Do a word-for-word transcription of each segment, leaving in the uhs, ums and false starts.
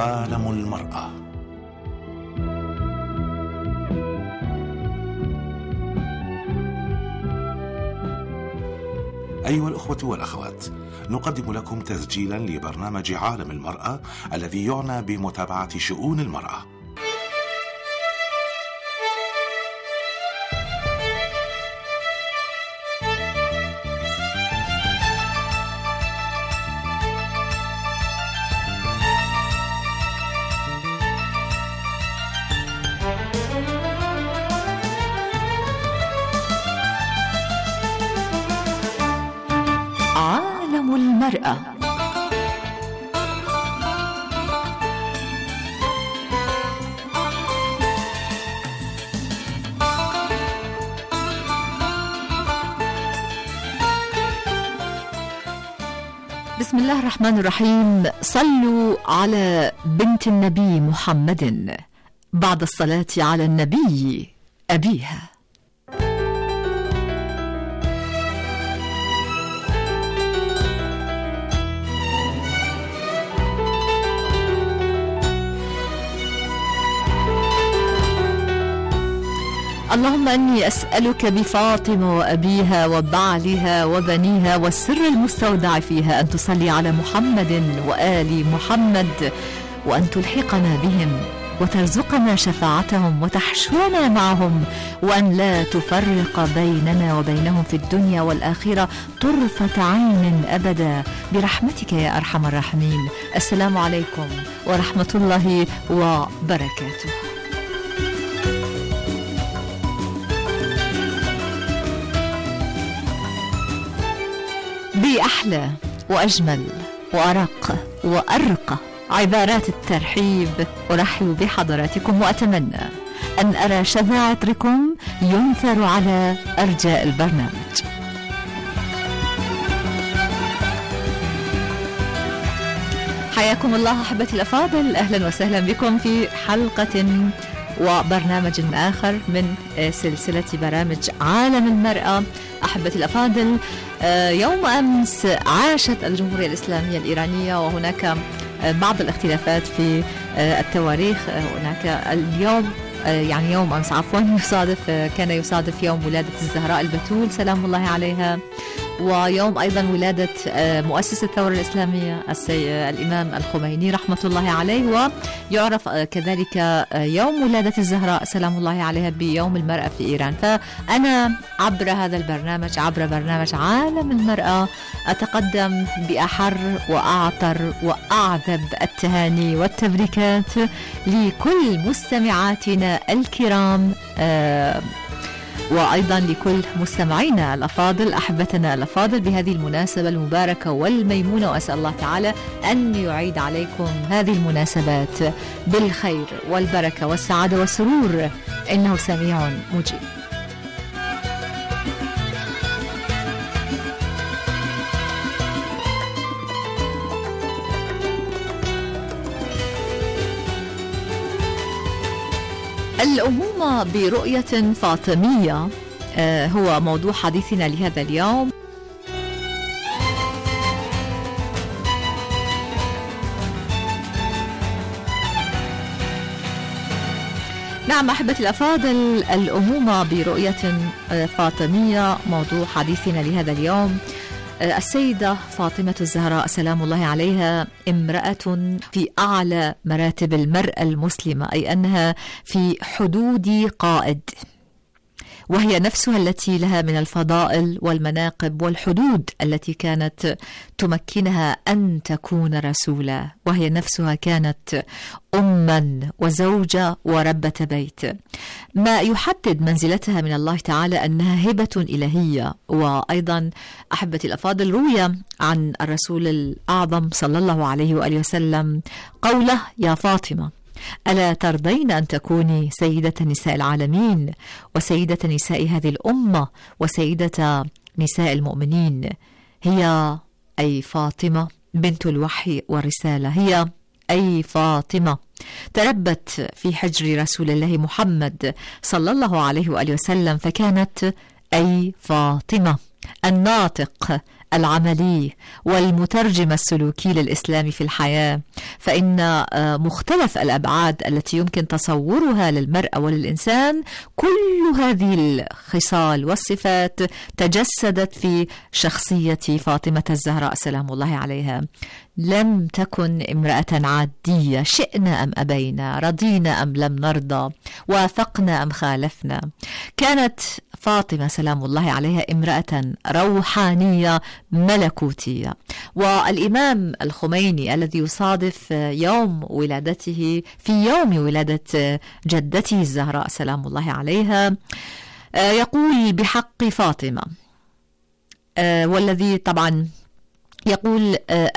عالم المرأة. أيها الأخوة والأخوات، نقدم لكم تسجيلا لبرنامج عالم المرأة الذي يعنى بمتابعة شؤون المرأة. عالم المرأة. بسم الله الرحمن الرحيم. صلوا على بنت النبي محمد بعد الصلاة على النبي أبيها. اللهم أني أسألك بفاطمة وأبيها وبعلها وبنيها والسر المستودع فيها أن تصلي على محمد وآل محمد، وأن تلحقنا بهم وترزقنا شفاعتهم وتحشرنا معهم، وأن لا تفرق بيننا وبينهم في الدنيا والآخرة طرفة عين أبدا برحمتك يا أرحم الراحمين. السلام عليكم ورحمة الله وبركاته. بأحلى وأجمل وأرق وأرقى عبارات الترحيب أرحب بحضراتكم، وأتمنى أن أرى شذا عطركم ينثر على أرجاء البرنامج. حياكم الله أحبتي الأفاضل، أهلا وسهلا بكم في حلقة وبرنامج آخر من سلسلة برامج عالم المرأة. أحبتي الأفاضل، يوم أمس عاشت الجمهورية الإسلامية الإيرانية، وهناك بعض الاختلافات في التواريخ. هناك اليوم يعني يوم أمس عفوا يصادف كان يصادف يوم ولادة الزهراء البتول سلام الله عليها، ويوم أيضا ولادة مؤسس الثورة الإسلامية الإمام الخميني رحمة الله عليه، ويعرف كذلك يوم ولادة الزهراء سلام الله عليها بيوم المرأة في إيران. فأنا عبر هذا البرنامج، عبر برنامج عالم المرأة، أتقدم بأحر وأعطر وأعذب التهاني والتبريكات لكل مستمعاتنا الكرام، آه وأيضا لكل مستمعينا الأفاضل، أحبتنا الأفاضل، بهذه المناسبة المباركة والميمونة، وأسأل الله تعالى أن يعيد عليكم هذه المناسبات بالخير والبركة والسعادة والسرور، إنه سميع مجيب. الأمومة برؤية فاطمية هو موضوع حديثنا لهذا اليوم. نعم أحبتي الأفاضل، الأمومة برؤية فاطمية موضوع حديثنا لهذا اليوم. السيدة فاطمة الزهراء سلام الله عليها امرأة في أعلى مراتب المرأة المسلمة، أي أنها في حدود قائد، وهي نفسها التي لها من الفضائل والمناقب والحدود التي كانت تمكنها أن تكون رسولا، وهي نفسها كانت أما وزوجة وربة بيت. ما يحدد منزلتها من الله تعالى أنها هبة إلهية. وأيضا أحبتي الأفاضل، روي عن الرسول الأعظم صلى الله عليه وآله وسلم قوله: يا فاطمة، ألا ترضين أن تكوني سيدة نساء العالمين وسيدة نساء هذه الأمة وسيدة نساء المؤمنين؟ هي أي فاطمة بنت الوحي والرسالة، هي أي فاطمة تربت في حجر رسول الله محمد صلى الله عليه وآله وسلم، فكانت أي فاطمة الناطق العملي والمترجم السلوكي للإسلام في الحياة، فإن مختلف الأبعاد التي يمكن تصورها للمرأة وللإنسان كل هذه الخصال والصفات تجسدت في شخصية فاطمة الزهراء سلام الله عليها. لم تكن امرأة عادية، شئنا أم أبينا، رضينا أم لم نرضى، وافقنا أم خالفنا. كانت فاطمة سلام الله عليها امرأة روحانية ملكوتية. والإمام الخميني الذي يصادف يوم ولادته في يوم ولادة جدته الزهراء سلام الله عليها يقول بحق فاطمة، والذي طبعا يقول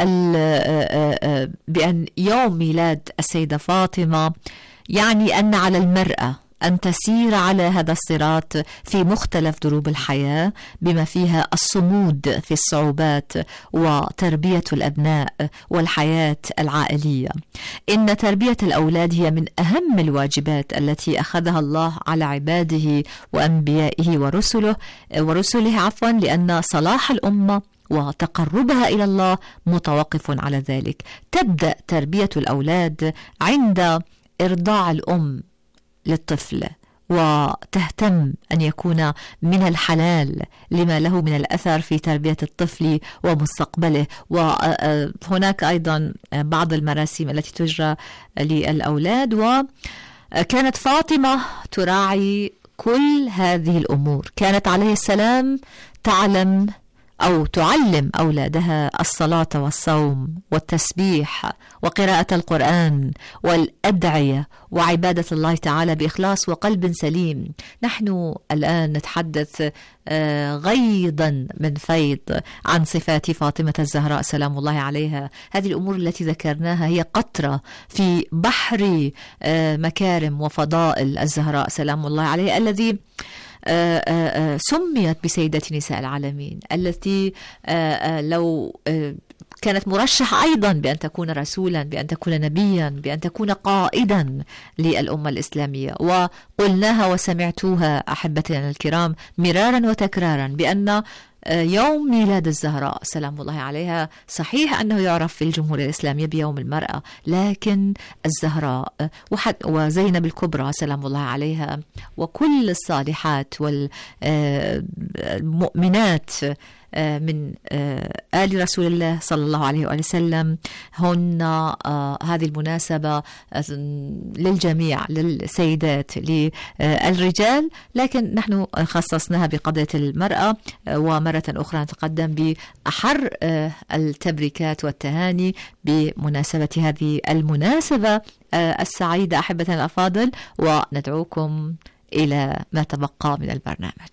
بأن يوم ميلاد السيدة فاطمة يعني أن على المرأة أن تسير على هذا الصراط في مختلف دروب الحياة بما فيها الصمود في الصعوبات وتربية الأبناء والحياة العائلية. إن تربية الأولاد هي من أهم الواجبات التي أخذها الله على عباده وأنبيائه ورسله ورسله عفوا لأن صلاح الأمة وتقربها إلى الله متوقف على ذلك. تبدأ تربية الأولاد عند إرضاع الأم للطفل، وتهتم أن يكون من الحلال لما له من الأثر في تربية الطفل ومستقبله. وهناك أيضا بعض المراسم التي تجرى للأولاد، وكانت فاطمة تراعي كل هذه الأمور. كانت عليه السلام تعلم أو تعلم أولادها الصلاة والصوم والتسبيح وقراءة القرآن والأدعية وعبادة الله تعالى بإخلاص وقلب سليم. نحن الآن نتحدث غيضا من فيض عن صفات فاطمة الزهراء سلام الله عليها. هذه الأمور التي ذكرناها هي قطرة في بحر مكارم وفضائل الزهراء سلام الله عليها، الذي آآ آآ سميت بسيدة نساء العالمين، التي آآ لو آآ كانت مرشحة أيضا بأن تكون رسولا، بأن تكون نبيا، بأن تكون قائدا للأمة الإسلامية. وقلناها وسمعتوها أحبتنا الكرام مرارا وتكرارا بأن يوم ميلاد الزهراء سلام الله عليها صحيح أنه يعرف في الجمهورية الإسلامية بيوم المرأة، لكن الزهراء وزينب الكبرى سلام الله عليها وكل الصالحات والمؤمنات من آل رسول الله صلى الله عليه وسلم هن هذه المناسبة للجميع، للسيدات للرجال، لكن نحن خصصناها بقضية المرأة. ومرة أخرى نتقدم بأحر التبريكات والتهاني بمناسبة هذه المناسبة السعيدة أحبتنا الأفاضل، وندعوكم إلى ما تبقى من البرنامج.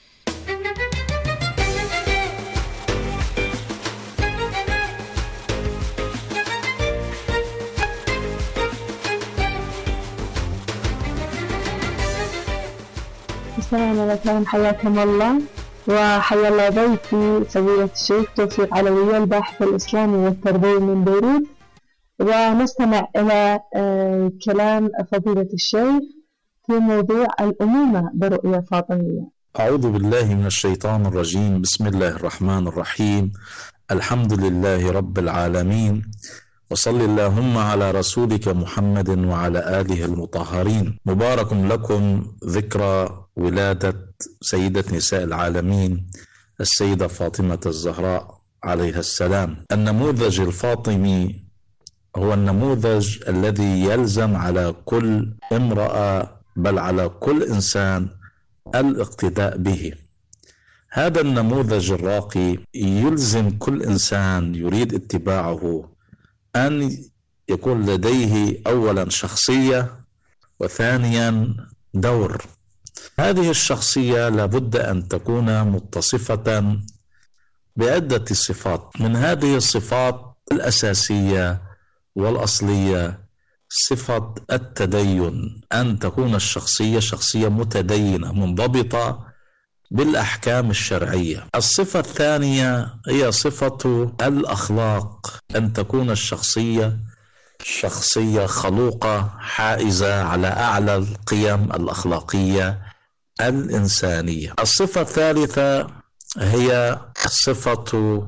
السلام عليكم، حياكم الله وحيا الله ضيفي سيدة الشيخ توفيق علوية الباحث الإسلامي والتربوي من بيروت. ونستمع إلى كلام فضيلة الشيخ في موضوع الأمومة برؤية فاطمية. أعوذ بالله من الشيطان الرجيم. بسم الله الرحمن الرحيم. الحمد لله رب العالمين، وصل اللهم على رسولك محمد وعلى آله المطهرين. مبارك لكم ذكرى ولادة سيدة نساء العالمين السيدة فاطمة الزهراء عليها السلام. النموذج الفاطمي هو النموذج الذي يلزم على كل امرأة بل على كل إنسان الاقتداء به. هذا النموذج الراقي يلزم كل إنسان يريد اتباعه أن يكون لديه أولا شخصية وثانيا دور. هذه الشخصية لابد أن تكون متصفة بعدة صفات. من هذه الصفات الأساسية والأصلية صفة التدين، أن تكون الشخصية شخصية متدينة منضبطة بالأحكام الشرعية. الصفة الثانية هي صفة الأخلاق، أن تكون الشخصية شخصية خلوقة حائزة على أعلى القيم الأخلاقية الإنسانية. الصفة الثالثة هي صفة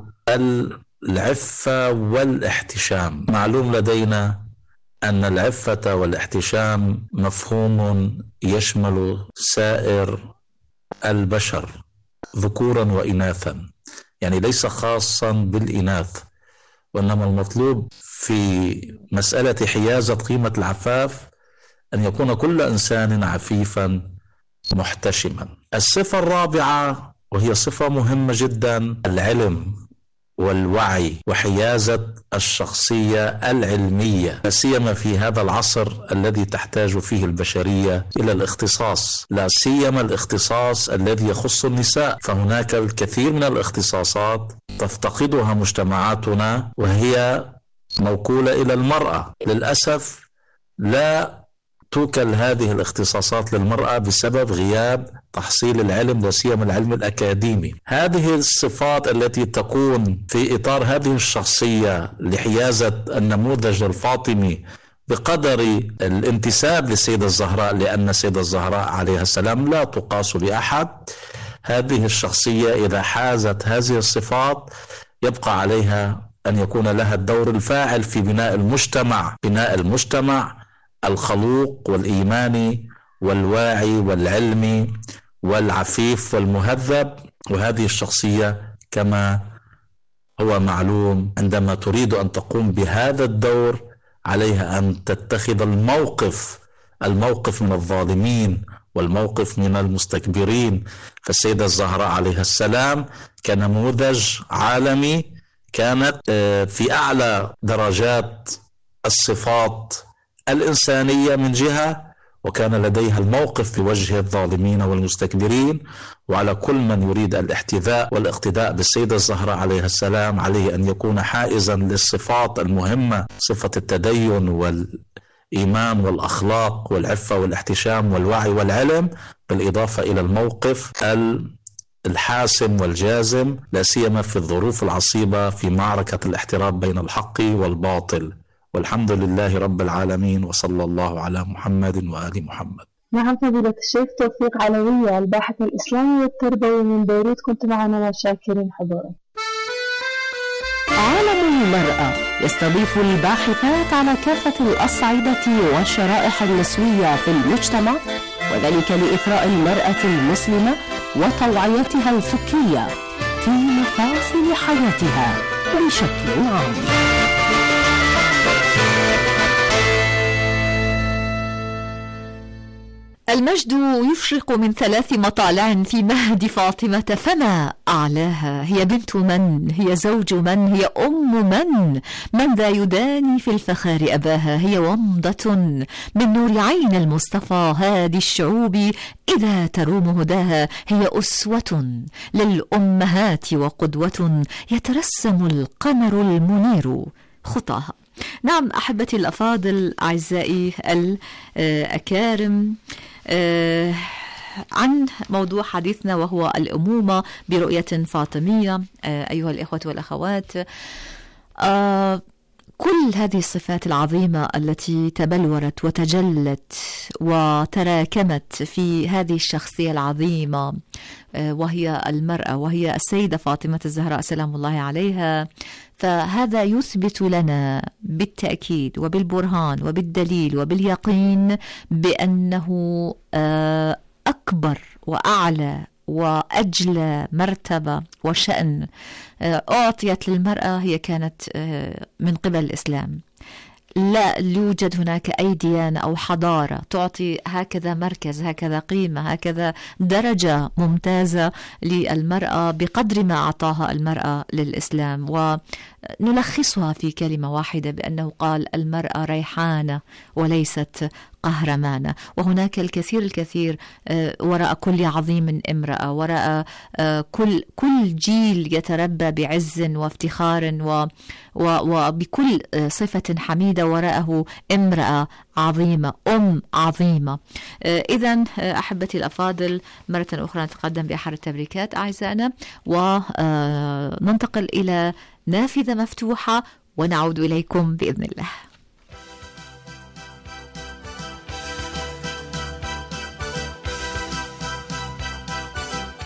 العفة والاحتشام. معلوم لدينا أن العفة والاحتشام مفهوم يشمل سائر البشر ذكورا وإناثا، يعني ليس خاصا بالإناث، وإنما المطلوب في مسألة حيازة قيمة العفاف أن يكون كل إنسان عفيفا محتشما. الصفة الرابعة وهي صفة مهمة جدا، العلم والوعي وحيازة الشخصية العلمية، لا سيما في هذا العصر الذي تحتاج فيه البشرية إلى الاختصاص، لا سيما الاختصاص الذي يخص النساء. فهناك الكثير من الاختصاصات تفتقدها مجتمعاتنا وهي موكولة إلى المرأة. للأسف لا توكل هذه الاختصاصات للمرأة بسبب غياب تحصيل العلم، لا سيما العلم الأكاديمي. هذه الصفات التي تكون في إطار هذه الشخصية لحيازة النموذج الفاطمي بقدر الانتساب للسيدة الزهراء، لأن السيدة الزهراء عليها السلام لا تقاس لأحد. هذه الشخصية إذا حازت هذه الصفات يبقى عليها أن يكون لها الدور الفاعل في بناء المجتمع، بناء المجتمع الخلوق والإيماني والواعي والعلمي والعفيف والمهذب. وهذه الشخصية كما هو معلوم عندما تريد أن تقوم بهذا الدور عليها أن تتخذ الموقف الموقف من الظالمين والموقف من المستكبرين. فالسيدة الزهراء عليها السلام كنموذج عالمي كانت في أعلى درجات الصفات الإنسانية من جهة، وكان لديها الموقف بوجه الظالمين والمستكبرين. وعلى كل من يريد الاحتذاء والاقتداء بالسيدة الزهراء عليها السلام عليه أن يكون حائزا للصفات المهمة، صفة التدين والإيمان والأخلاق والعفة والاحتشام والوعي والعلم، بالإضافة إلى الموقف الحاسم والجازم، لا سيما في الظروف العصيبة في معركة الاحتراب بين الحق والباطل. والحمد لله رب العالمين، وصلى الله على محمد وآل محمد. نعم فضيلة الشيخ توفيق علوية، الباحث الإسلامي والتربوي من بيروت، كنت معنا وشاكرين حضورك. عالم المرأة يستضيف الباحثات على كافة الأصعدة والشرائح النسوية في المجتمع، وذلك لإثراء المرأة المسلمة وتوعيتها الفكرية في مفاصل حياتها بشكل عام. المجد يشرق من ثلاث مطالع في مهد فاطمة، فما أعلاها؟ هي بنت من؟ هي زوج من؟ هي أم من؟ من ذا يداني في الفخار أباها؟ هي ومضة من نور عين المصطفى هادي الشعوب إذا تروم هداها. هي أسوة للأمهات وقدوة يترسم القمر المنير خطاها. نعم أحبتي الأفاضل، أعزائي الأكارم، آه عن موضوع حديثنا وهو الأمومة برؤية فاطمية. آه أيها الإخوة والأخوات، آه كل هذه الصفات العظيمة التي تبلورت وتجلت وتراكمت في هذه الشخصية العظيمة وهي المرأة، وهي السيدة فاطمة الزهراء سلام الله عليها، فهذا يثبت لنا بالتأكيد وبالبرهان وبالدليل وباليقين بأنه أكبر وأعلى وأجلى مرتبة وشأن أعطيت للمرأة هي كانت من قبل الإسلام. لا يوجد هناك أي ديانة أو حضارة تعطي هكذا مركز، هكذا قيمة، هكذا درجة ممتازة للمرأة بقدر ما أعطاها المرأة للإسلام. ونلخصها في كلمة واحدة بأنه قال المرأة ريحانة وليست قهرمانة. وهناك الكثير الكثير وراء كل عظيم امرأة، وراء كل كل جيل يتربى بعز وافتخار وبكل صفة حميدة وراءه امرأة عظيمة، أم عظيمة. إذن أحبتي الأفاضل، مرة أخرى نتقدم بأحد التبريكات أعزائنا وننتقل إلى نافذة مفتوحة ونعود إليكم بإذن الله.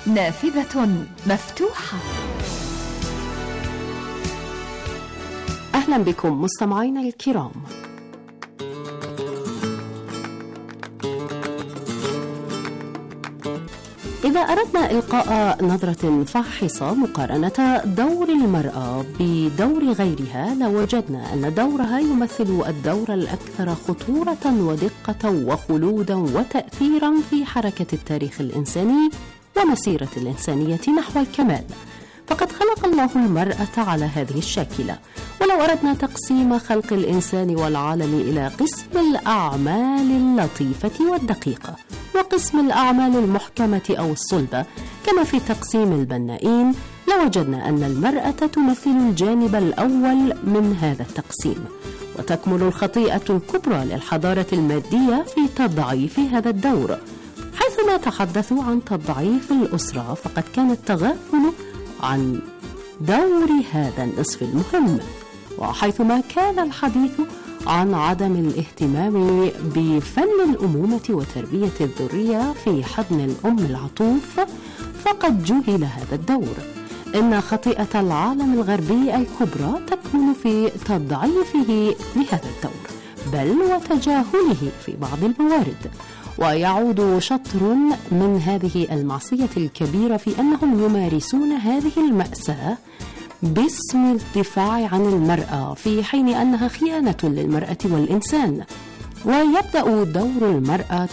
نافذة مفتوحة. أهلا بكم مستمعينا الكرام. إذا أردنا إلقاء نظرة فاحصة مقارنة دور المرأة بدور غيرها لوجدنا أن دورها يمثل الدور الأكثر خطورة ودقة وخلودا وتأثيرا في حركة التاريخ الإنساني ومسيرة الإنسانية نحو الكمال. فقد خلق الله المرأة على هذه الشاكلة. ولو أردنا تقسيم خلق الإنسان والعالم إلى قسم الأعمال اللطيفة والدقيقة وقسم الأعمال المحكمة أو الصلبة كما في تقسيم البنائين، لوجدنا أن المرأة تمثل الجانب الأول من هذا التقسيم، وتكمن الخطيئة الكبرى للحضارة المادية في تضعيف هذا الدور. حيثما تحدثوا عن تضعيف الأسرة فقد كان التغافل عن دور هذا النصف المهم، وحيثما كان الحديث عن عدم الاهتمام بفن الأمومة وتربية الذرية في حضن الأم العطوف فقد جهل هذا الدور. إن خطيئة العالم الغربي الكبرى تكمن في تضعيفه لهذا الدور بل وتجاهله في بعض الموارد. ويعود شطر من هذه المعصية الكبيرة في أنهم يمارسون هذه المأساة باسم الدفاع عن المرأة في حين أنها خيانة للمرأة والإنسان. ويبدأ دور المرأة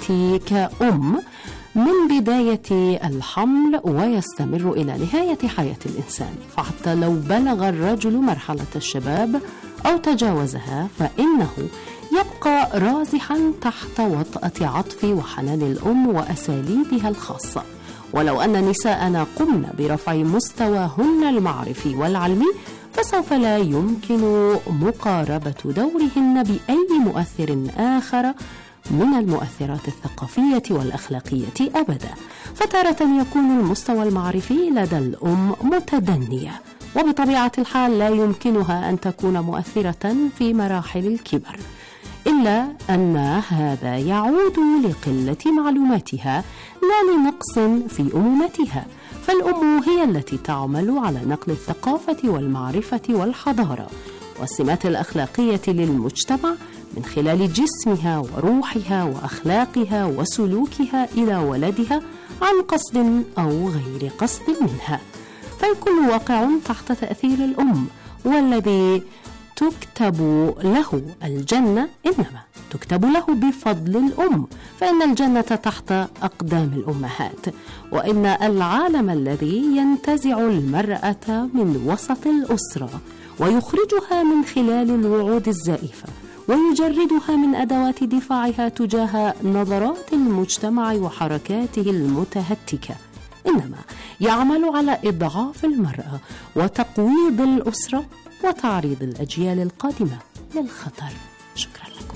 كأم من بداية الحمل ويستمر إلى نهاية حياة الإنسان، فحتى لو بلغ الرجل مرحلة الشباب أو تجاوزها فإنه يبقى رازحا تحت وطأة عطف وحنان الأم وأساليبها الخاصة. ولو أن نساءنا قمنا برفع مستواهن المعرفي والعلمي فسوف لا يمكن مقاربة دورهن بأي مؤثر آخر من المؤثرات الثقافية والأخلاقية أبدا. فتارة يكون المستوى المعرفي لدى الأم متدنية، وبطبيعة الحال لا يمكنها أن تكون مؤثرة في مراحل الكبر، إلا أن هذا يعود لقلة معلوماتها لا لنقص في أمومتها. فالأم هي التي تعمل على نقل الثقافة والمعرفة والحضارة والسمات الأخلاقية للمجتمع من خلال جسمها وروحها وأخلاقها وسلوكها إلى ولدها عن قصد أو غير قصد منها. فالكل واقع تحت تأثير الأم، والذي تكتب له الجنة إنما تكتب له بفضل الأم، فإن الجنة تحت أقدام الأمهات. وإن العالم الذي ينتزع المرأة من وسط الأسرة ويخرجها من خلال الوعود الزائفة ويجردها من أدوات دفاعها تجاه نظرات المجتمع وحركاته المتهتكة إنما يعمل على إضعاف المرأة وتقويض الأسرة وتعريض الأجيال القادمة للخطر. شكرا لكم.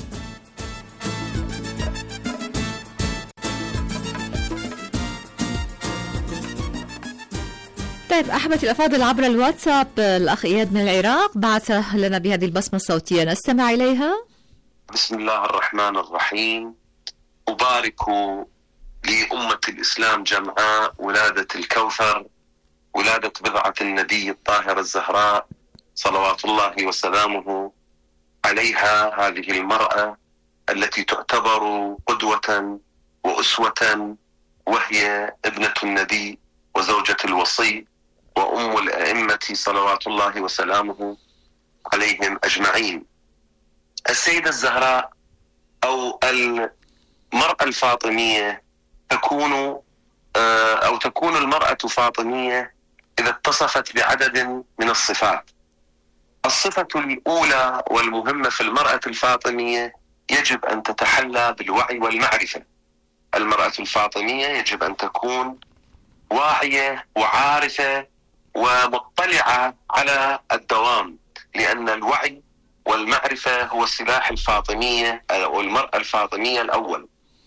طيب أحبتي الأفاضل، عبر الواتساب الأخ إياد من العراق بعث لنا بهذه البصمة الصوتية، نستمع إليها. بسم الله الرحمن الرحيم. أبارك لأمة الإسلام جمعاء ولادة الكوثر، ولادة بضعة النبي الطاهرة الزهراء صلوات الله وسلامه عليها، هذه المرأة التي تعتبر قدوة وأسوة، وهي ابنة النبي وزوجة الوصي وأم الأئمة صلوات الله وسلامه عليهم أجمعين. السيدة الزهراء أو المرأة الفاطمية تكون أو تكون المرأة فاطمية إذا اتصفت بعدد من الصفات. الصفة الأولى والمهمة في المرأة الفاطمية يجب أن تتحلى بالوعي والمعرفة. المرأة الفاطمية يجب أن تكون واعية وعارفة ومطلعة على الدوام، لأن الوعي والمعرفة هو سلاح الفاطمية أو المرأة الفاطمية الأول.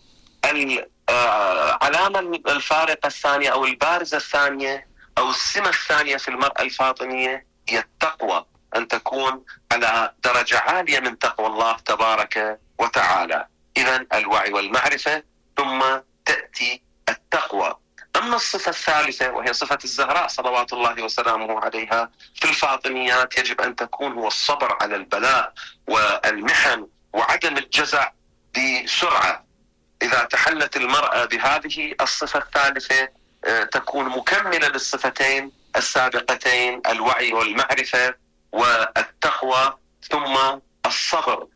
العلامة الفارقة الثانية أو البارزة الثانية أو السمة الثانية في المرأة الفاطمية هي التقوى، أن تكون على درجة عالية من تقوى الله تبارك وتعالى. إذن الوعي والمعرفة ثم تأتي التقوى. أما الصفة الثالثة وهي صفة الزهراء صلوات الله وسلامه عليها في الفاطميات، يجب أن تكون هو الصبر على البلاء والمحن وعدم الجزع بسرعة. إذا تحلت المرأة بهذه الصفة الثالثة تكون مكملة للصفتين السابقتين، الوعي والمعرفة والتقوى ثم الصبر.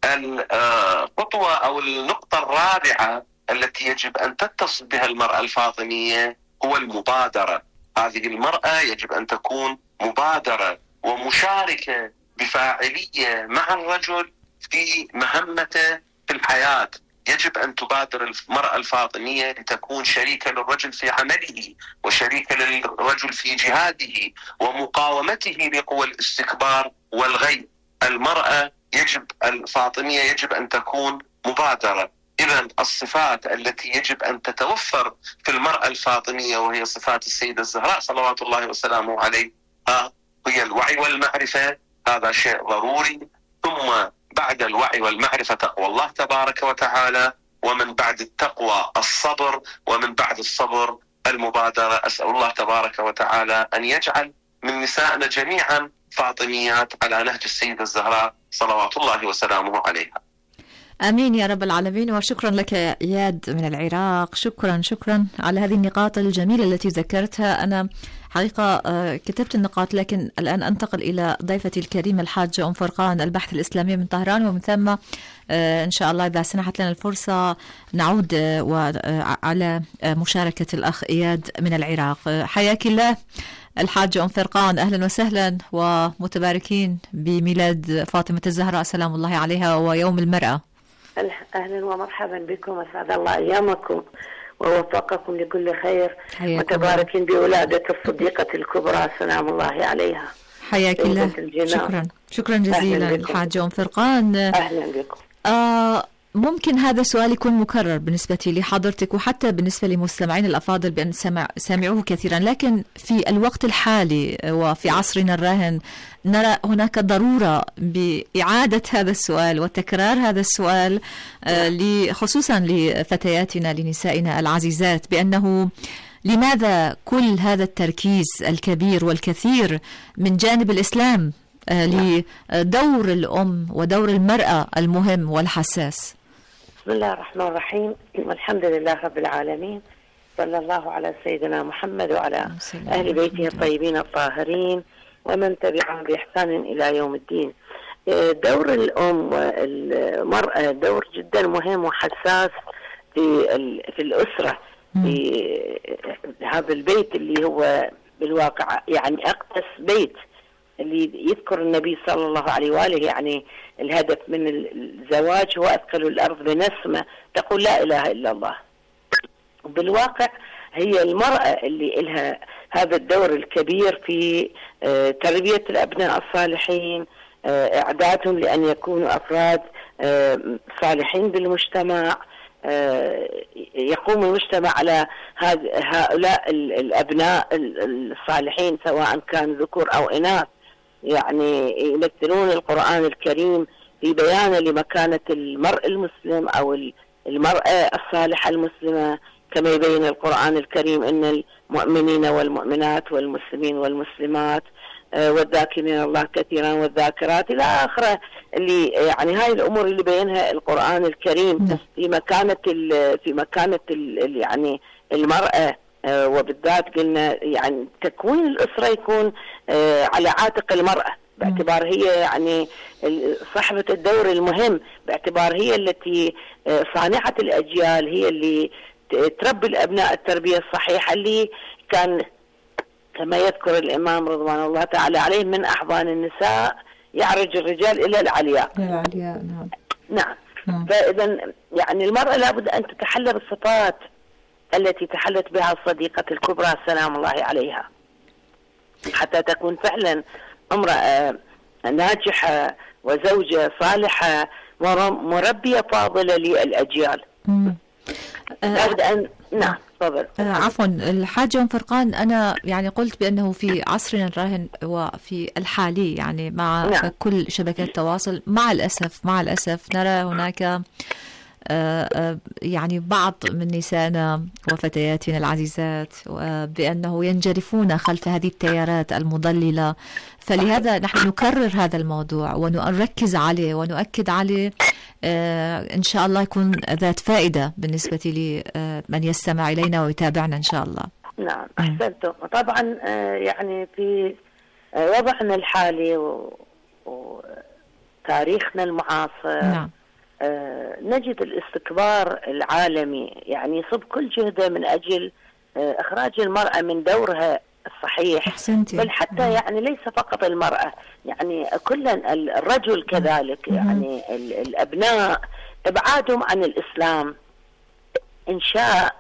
الخطوة أو النقطة الرابعة التي يجب أن تتصل بها المرأة الفاطمية هو المبادرة. هذه المرأة يجب أن تكون مبادرة ومشاركة بفاعلية مع الرجل في مهمته في الحياة. يجب أن تبادر المرأة الفاطمية لتكون شريكة للرجل في عمله وشريكة للرجل في جهاده ومقاومته لقوى الاستكبار والغي. المرأة يجب الفاطمية يجب أن تكون مبادرة. إذن الصفات التي يجب أن تتوفر في المرأة الفاطمية وهي صفات السيدة الزهراء صلوات الله وسلامه عليها هي الوعي والمعرفة، هذا شيء ضروري. ثم بعد الوعي والمعرفة تقوى الله تبارك وتعالى، ومن بعد التقوى الصبر، ومن بعد الصبر المبادرة. أسأل الله تبارك وتعالى أن يجعل من نسائنا جميعا فاطميات على نهج السيدة الزهراء صلوات الله وسلامه عليها. آمين يا رب العالمين. وشكرا لك إياد من العراق، شكرا شكرا على هذه النقاط الجميلة التي ذكرتها. أنا حقيقة كتبت النقاط، لكن الآن أنتقل إلى ضيفتي الكريمة الحاجة أم فرقان البحث الإسلامي من طهران، ومن ثم إن شاء الله إذا سنحت لنا الفرصة نعود على مشاركة الأخ إياد من العراق. حياك الله الحاجة أم فرقان، أهلا وسهلا ومتباركين بميلاد فاطمة الزهراء سلام الله عليها ويوم المرأة. أهلا ومرحبا بكم، أسعد الله أيامكم ووفقكم لكل خير، متباركين بولادة الصديقة الكبرى سلام الله عليها. حياك الله، شكرا شكرا جزيلا الحاجة أم فرقان. أهلا بكم. آه ممكن هذا السؤال يكون مكرر بالنسبة لحضرتك وحتى بالنسبة لمستمعين الأفاضل بأن سمع سامعوه كثيرا، لكن في الوقت الحالي وفي عصرنا الراهن نرى هناك ضرورة بإعادة هذا السؤال وتكرار هذا السؤال آه خصوصا لفتياتنا لنسائنا العزيزات، بأنه لماذا كل هذا التركيز الكبير والكثير من جانب الإسلام آه لدور الأم ودور المرأة المهم والحساس؟ بسم الله الرحمن الرحيم، والحمد لله رب العالمين، صلى الله على سيدنا محمد وعلى أهل بيته الطيبين الطاهرين ومن تبعهم بإحسان إلى يوم الدين. دور الأم والمرأة دور جدا مهم وحساس في في الأسرة، في هذا البيت اللي هو بالواقع يعني أقدس بيت اللي يذكر النبي صلى الله عليه وآله. يعني الهدف من الزواج هو أثقل الأرض بنسمة تقول لا إله إلا الله. بالواقع هي المرأة اللي إلها هذا الدور الكبير في تربية الأبناء الصالحين، إعدادهم لأن يكونوا أفراد صالحين بالمجتمع. يقوم المجتمع على هؤلاء الأبناء الصالحين سواء كان ذكور أو إناث، يعني يمثلون القرآن الكريم في بيان لمكانة المرء المسلم أو المرأة الصالحة المسلمة، كما يبين القرآن الكريم أن المؤمنين والمؤمنات والمسلمين والمسلمات والذاكرين الله كثيرا والذاكرات إلى آخره، اللي يعني هاي الأمور اللي بينها القرآن الكريم في مكانة ال في مكانة ال يعني المرأة، وبالذات قلنا يعني تكوين الأسرة يكون على عاتق المرأة باعتبار هي يعني صاحبة الدور المهم، باعتبار هي التي صانعة الأجيال، هي اللي تربي الأبناء التربية الصحيحة اللي كان كما يذكر الإمام رضوان الله تعالى عليه من أحضان النساء يعرج الرجال إلى العلياء. العلياء نعم. نعم. نعم. فإذا يعني المرأة لابد أن تتحلى بالصفات التي تحلت بها الصديقة الكبرى سلام الله عليها حتى تكون فعلا امرأة ناجحة وزوجة صالحة مربية فاضلة للأجيال. لابد أن نعم تفضل. عفوا الحاجة أم فرقان، أنا يعني قلت بأنه في عصرنا الراهن وفي الحالي يعني مع نعم. كل شبكات التواصل مع الأسف مع الأسف نرى هناك يعني بعض من نسائنا وفتياتنا العزيزات بأنه ينجرفون خلف هذه التيارات المضللة. فلهذا نحن نكرر هذا الموضوع ونركز عليه ونؤكد عليه، إن شاء الله يكون ذات فائدة بالنسبة لمن يستمع إلينا ويتابعنا إن شاء الله. نعم أحسنتم. طبعا يعني في وضعنا الحالي وتاريخنا المعاصر نعم. نجد الاستكبار العالمي يعني يصب كل جهده من أجل إخراج المرأة من دورها الصحيح. أحسنتي. بل حتى يعني ليس فقط المرأة، يعني كل الرجل كذلك، يعني الأبناء إبعادهم عن الإسلام، إنشاء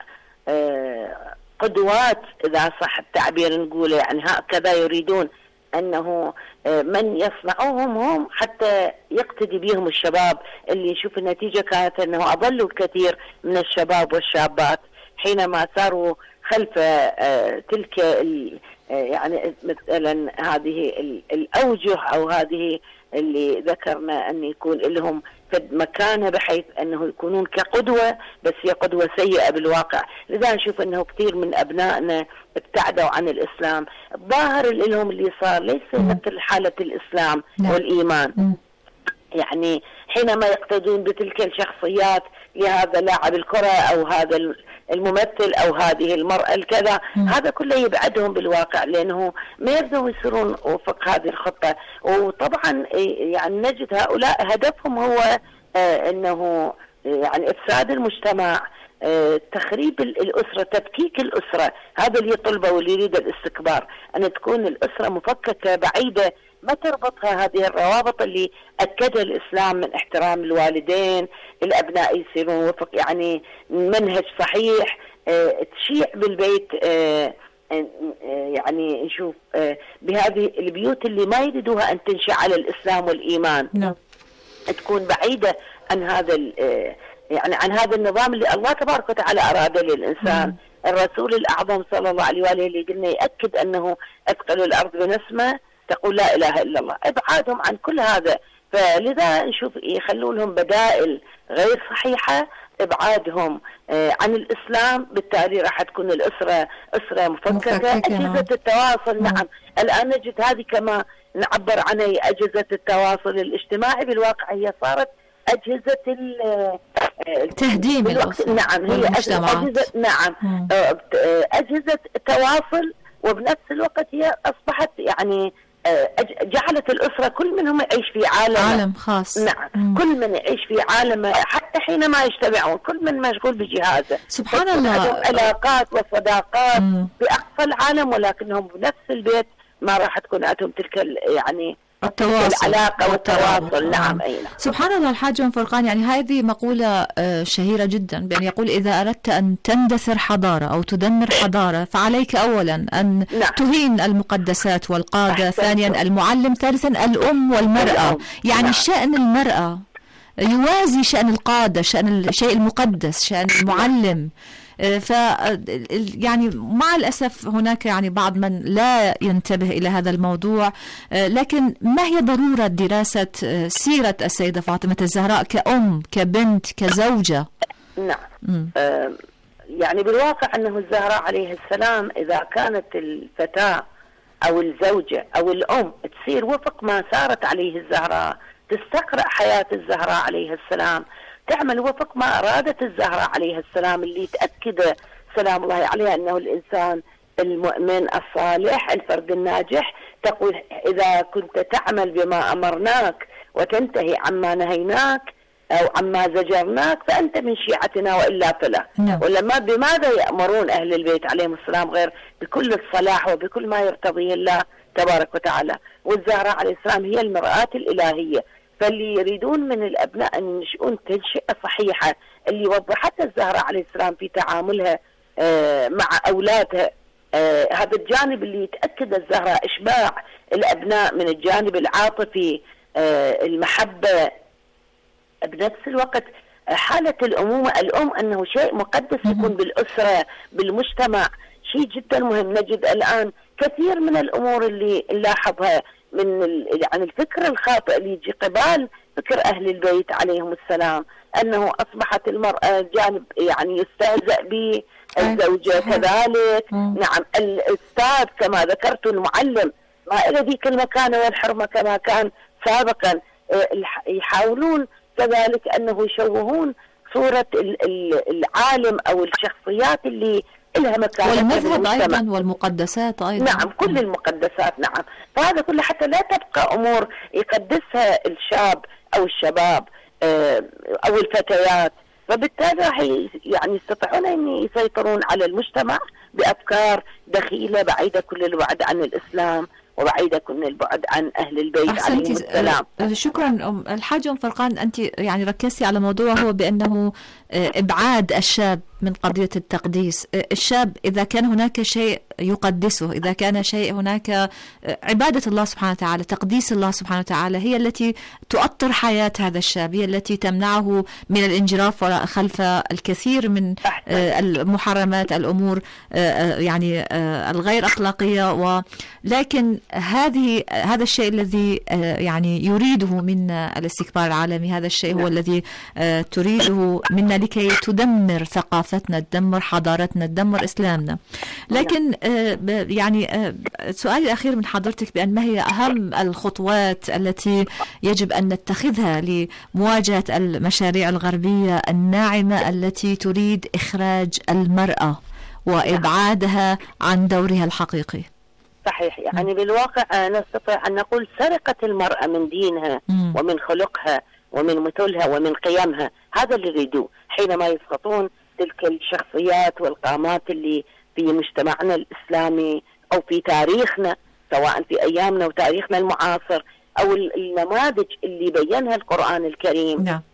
قدوات إذا صح التعبير نقوله، يعني هكذا يريدون أنه من يصنعوهم هم حتى يقتدي بهم الشباب، اللي يشوف النتيجة كانت أنه أضلوا الكثير من الشباب والشابات حينما صاروا خلف تلك يعني مثلا هذه الأوجه أو هذه اللي ذكرنا أن يكون لهم مكانة بحيث أنه يكونون كقدوة، بس هي قدوة سيئة بالواقع. لذا نشوف أنه كثير من أبنائنا ابتعدوا عن الإسلام. الظاهر لهم اللي صار ليس مثل حالة الإسلام والإيمان. يعني حينما يقتدون بتلك الشخصيات لهذا لاعب الكرة أو هذا الممثل أو هذه المرأة الكذا، هذا كله يبعدهم بالواقع، لأنه ما يبدو يصيرون وفق هذه الخطة. وطبعا يعني نجد هؤلاء هدفهم هو آه أنه يعني إفساد المجتمع، آه تخريب الأسرة، تفكيك الأسرة. هذا اللي يطلبه واللي يريد الاستكبار، أن تكون الأسرة مفككة بعيدة، ما تربطها هذه الروابط اللي أكدها الإسلام من احترام الوالدين، الأبناء يصيرون وفق يعني منهج صحيح، اه تشيع بالبيت، اه اه يعني نشوف اه بهذه البيوت اللي ما يريدوها أن تنشأ على الإسلام والإيمان، نعم. تكون بعيدة عن هذا اه يعني عن هذا النظام اللي الله تبارك وتعالى أراده للإنسان. مم. الرسول الأعظم صلى الله عليه وآله اللي قلنا يأكد أنه أثقل الأرض بنسمة تقول لا إله إلا الله. إبعادهم عن كل هذا، فلذا نشوف يخلون لهم بدائل غير صحيحة، إبعادهم آه عن الإسلام، بالتالي راح تكون الأسرة أسرة مفككة. أجهزة التواصل نعم. نعم الآن نجد هذه كما نعبر عنها أجهزة التواصل الاجتماعي، بالواقع هي صارت أجهزة تهديم الأسرة. نعم هي أجهزة نعم مم. أجهزة التواصل، وبنفس الوقت هي أصبحت يعني جعلت الأسرة كل منهم يعيش في عالم عالم خاص. نعم مم. كل من يعيش في عالم، حتى حينما يجتمعون كل من مشغول بجهازه. سبحان الله. علاقات وصداقات بأقصى العالم، ولكنهم بنفس البيت ما راح تكون عندهم تلك يعني التواصل العلاقة والتواصل. نعم أي نعم. سبحان الله. الحاج أم فرقان، يعني هذه مقولة شهيرة جدا، بأن يقول إذا أردت أن تندثر حضارة أو تدمر حضارة فعليك أولا أن نعم. تهين المقدسات والقادة، ثانيا المعلم، ثالثا الأم والمرأة. يعني نعم. شأن المرأة يوازي شأن القادة، شأن الشيء المقدس، شأن المعلم. ف يعني مع الأسف هناك يعني بعض من لا ينتبه إلى هذا الموضوع. لكن ما هي ضرورة دراسة سيرة السيدة فاطمة الزهراء كأم، كبنت، كزوجة؟ نعم آه يعني بالواقع أنه الزهراء عليه السلام إذا كانت الفتاة أو الزوجة أو الأم تصير وفق ما سارت عليه الزهراء، تستقرأ حياة الزهراء عليه السلام، تعمل وفق ما أرادت الزهراء عليه السلام، اللي تأكد سلام الله عليها أنه الإنسان المؤمن الصالح الفرد الناجح. تقول إذا كنت تعمل بما أمرناك وتنتهي عما نهيناك أو عما زجرناك فأنت من شيعتنا وإلا فلا. نعم. ولما بماذا يأمرون أهل البيت عليهم السلام غير بكل الصلاح وبكل ما يرتضيه الله تبارك وتعالى. والزهراء عليه السلام هي المرآة الإلهية، فاللي يريدون من الأبناء أن ينشئون تنشئة صحيحة اللي وضحتها الزهراء عليه السلام في تعاملها آه مع أولادها، آه هذا الجانب اللي يتأكد الزهراء إشباع الأبناء من الجانب العاطفي، آه المحبة، بنفس الوقت حالة الأمومة. الأم أنه شيء مقدس يكون بالأسرة بالمجتمع، شيء جدا مهم. نجد الآن كثير من الأمور اللي نلاحظها من يعني الفكر الخاطئ اللي يجي قبال فكر أهل البيت عليهم السلام، أنه أصبحت المرأة جانب يعني يستهزأ به، الزوجة كذلك. نعم الأستاذ كما ذكرت، المعلم ما إلى ذيك المكانة والحرمة كما كان سابقا. يحاولون كذلك أنه يشوهون صورة العالم أو الشخصيات اللي لها مكانة والمذهب أيضا والمقدسات أيضا. نعم كل المقدسات. نعم فهذا كله حتى لا تبقى أمور يقدسها الشاب أو الشباب أو الفتيات، فبالتالي راح يعني يستطيعون أن يسيطرون على المجتمع بأفكار دخيلة بعيدة كل البعد عن الإسلام وبعيدة كل البعد عن أهل البيت عليهم السلام. شكرا الحاجة أم فرقان، أنت يعني ركزتي على موضوع هو بأنه إبعاد الشاب من قضية التقديس. الشاب إذا كان هناك شيء يقدسه، إذا كان شيء هناك عبادة الله سبحانه وتعالى، تقديس الله سبحانه وتعالى هي التي تؤطر حياة هذا الشاب، هي التي تمنعه من الانجراف خلف الكثير من المحرمات، الأمور يعني الغير أخلاقية. ولكن هذه هذا الشيء الذي يعني يريده منا الاستكبار العالمي، هذا الشيء هو الذي تريده منا لكي تدمر ثقافتنا، تدمر حضارتنا، تدمر إسلامنا. لكن يعني سؤالي الأخير من حضرتك بأن ما هي أهم الخطوات التي يجب أن نتخذها لمواجهة المشاريع الغربية الناعمة التي تريد إخراج المرأة وإبعادها عن دورها الحقيقي؟ صحيح، يعني بالواقع نستطيع أن نقول سرقة المرأة من دينها ومن خلقها ومن مثلها ومن قيمها، هذا اللي يريدوه حينما يسقطون تلك الشخصيات والقامات اللي في مجتمعنا الإسلامي أو في تاريخنا، سواء في أيامنا وتاريخنا المعاصر، أو النماذج اللي بينها القرآن الكريم نعم.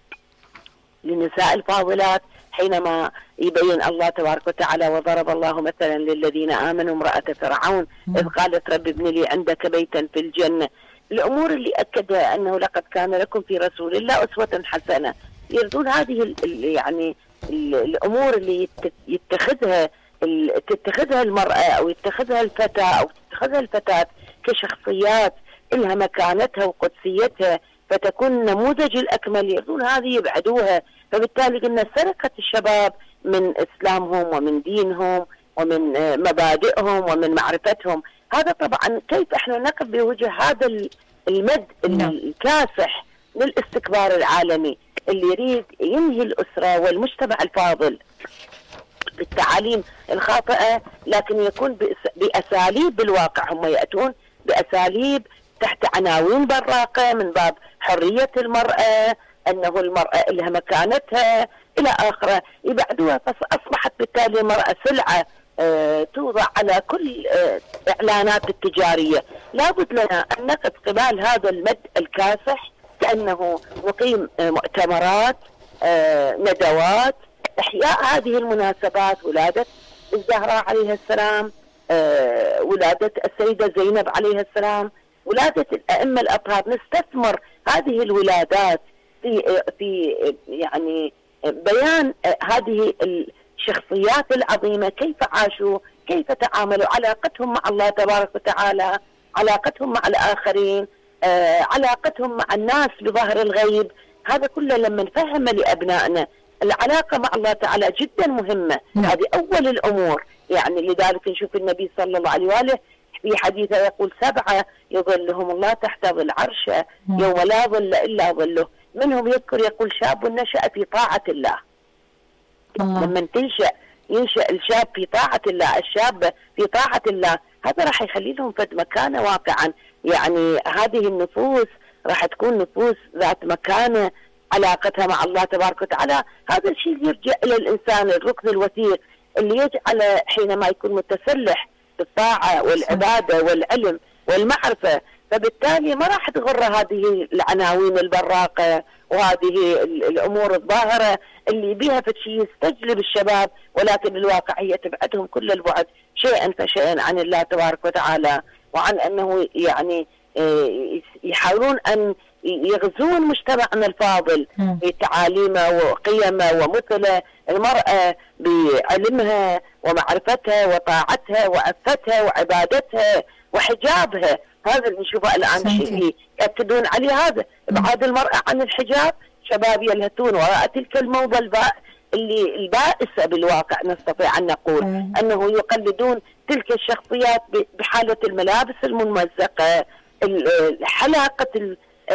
للنساء الفاضلات حينما يبين الله تبارك وتعالى: وضرب الله مثلا للذين آمنوا امرأة فرعون إذ قالت رب ابن لي عندك بيتا في الجنة. الأمور اللي أكدها أنه لقد كان لكم في رسول الله أسوة حسنة، يردون هذه يعني الأمور اللي يتخذها تتخذها المرأة أو يتخذها الفتاة أو تتخذها الفتاة كشخصيات لها مكانتها وقدسيتها فتكون النموذج الأكمل، يردون هذه يبعدوها. فبالتالي قلنا سرقة الشباب من إسلامهم ومن دينهم ومن مبادئهم ومن معرفتهم. هذا طبعا كيف احنا نقف بوجه هذا المد الكاسح للاستكبار العالمي اللي يريد ينهي الأسرة والمجتمع الفاضل بالتعاليم الخاطئة، لكن يكون بأساليب بالواقع هم يأتون بأساليب تحت عناوين براقة من باب حرية المرأة، أنه المرأة لها مكانتها إلى آخره، يبعدوها. فأصبحت بالتالي المرأة سلعة أه توضع على كل أه إعلانات التجارية. لابد لنا أن نقف قبال هذا المد الكاسح، كأنه نقيم أه مؤتمرات، أه ندوات، إحياء هذه المناسبات، ولادة الزهراء عليها السلام، أه ولادة السيدة زينب عليها السلام، ولادة الأئمة الأطهار. نستثمر هذه الولادات في في يعني بيان هذه الشخصيات العظيمة، كيف عاشوا، كيف تعاملوا، علاقتهم مع الله تبارك وتعالى، علاقتهم مع الآخرين، آه، علاقتهم مع الناس بظهر الغيب. هذا كله لما نفهم لأبنائنا العلاقة مع الله تعالى جدا مهمة. هذه أول الأمور. يعني لذلك نشوف النبي صلى الله عليه وآله في حديثه يقول: سبعة يظلهم الله تحت ظل عرشه يوم لا ظل إلا ظله. منهم يذكر يقول: شاب نشأ في طاعة الله. الله. لما تنشأ ينشأ الشاب في طاعة الله، الشاب في طاعة الله، هذا راح يخلي لهم فد مكانة واقعا. يعني هذه النفوس راح تكون نفوس ذات مكانة، علاقتها مع الله تبارك وتعالى. هذا الشيء يرجع إلى الإنسان الركن الوثيق اللي يجعل حينما يكون متسلح بالطاعة والعبادة والعلم والمعرفة. فبالتالي ما راح تغر هذه العناوين البراقة وهذه الأمور الظاهرة اللي بها فتشي يستجلب الشباب، ولكن الواقع هي تبعدهم كل البعد شيئا فشيئا عن الله تبارك وتعالى، وعن أنه يعني يحاولون أن يغزون مجتمعنا الفاضل بتعاليمه وقيمه ومثله. المرأة بعلمها ومعرفتها وطاعتها وعفتها وعبادتها وحجابها، هذا اللي نشوفه الآن شيء يأكدون عليه. هذا ابعاد المرأة عن الحجاب، شباب يلهثون وراء تلك الموضة الباء اللي البائسة بالواقع، نستطيع أن نقول مم. أنه يقلدون تلك الشخصيات بحالة الملابس الممزقة، حلاقة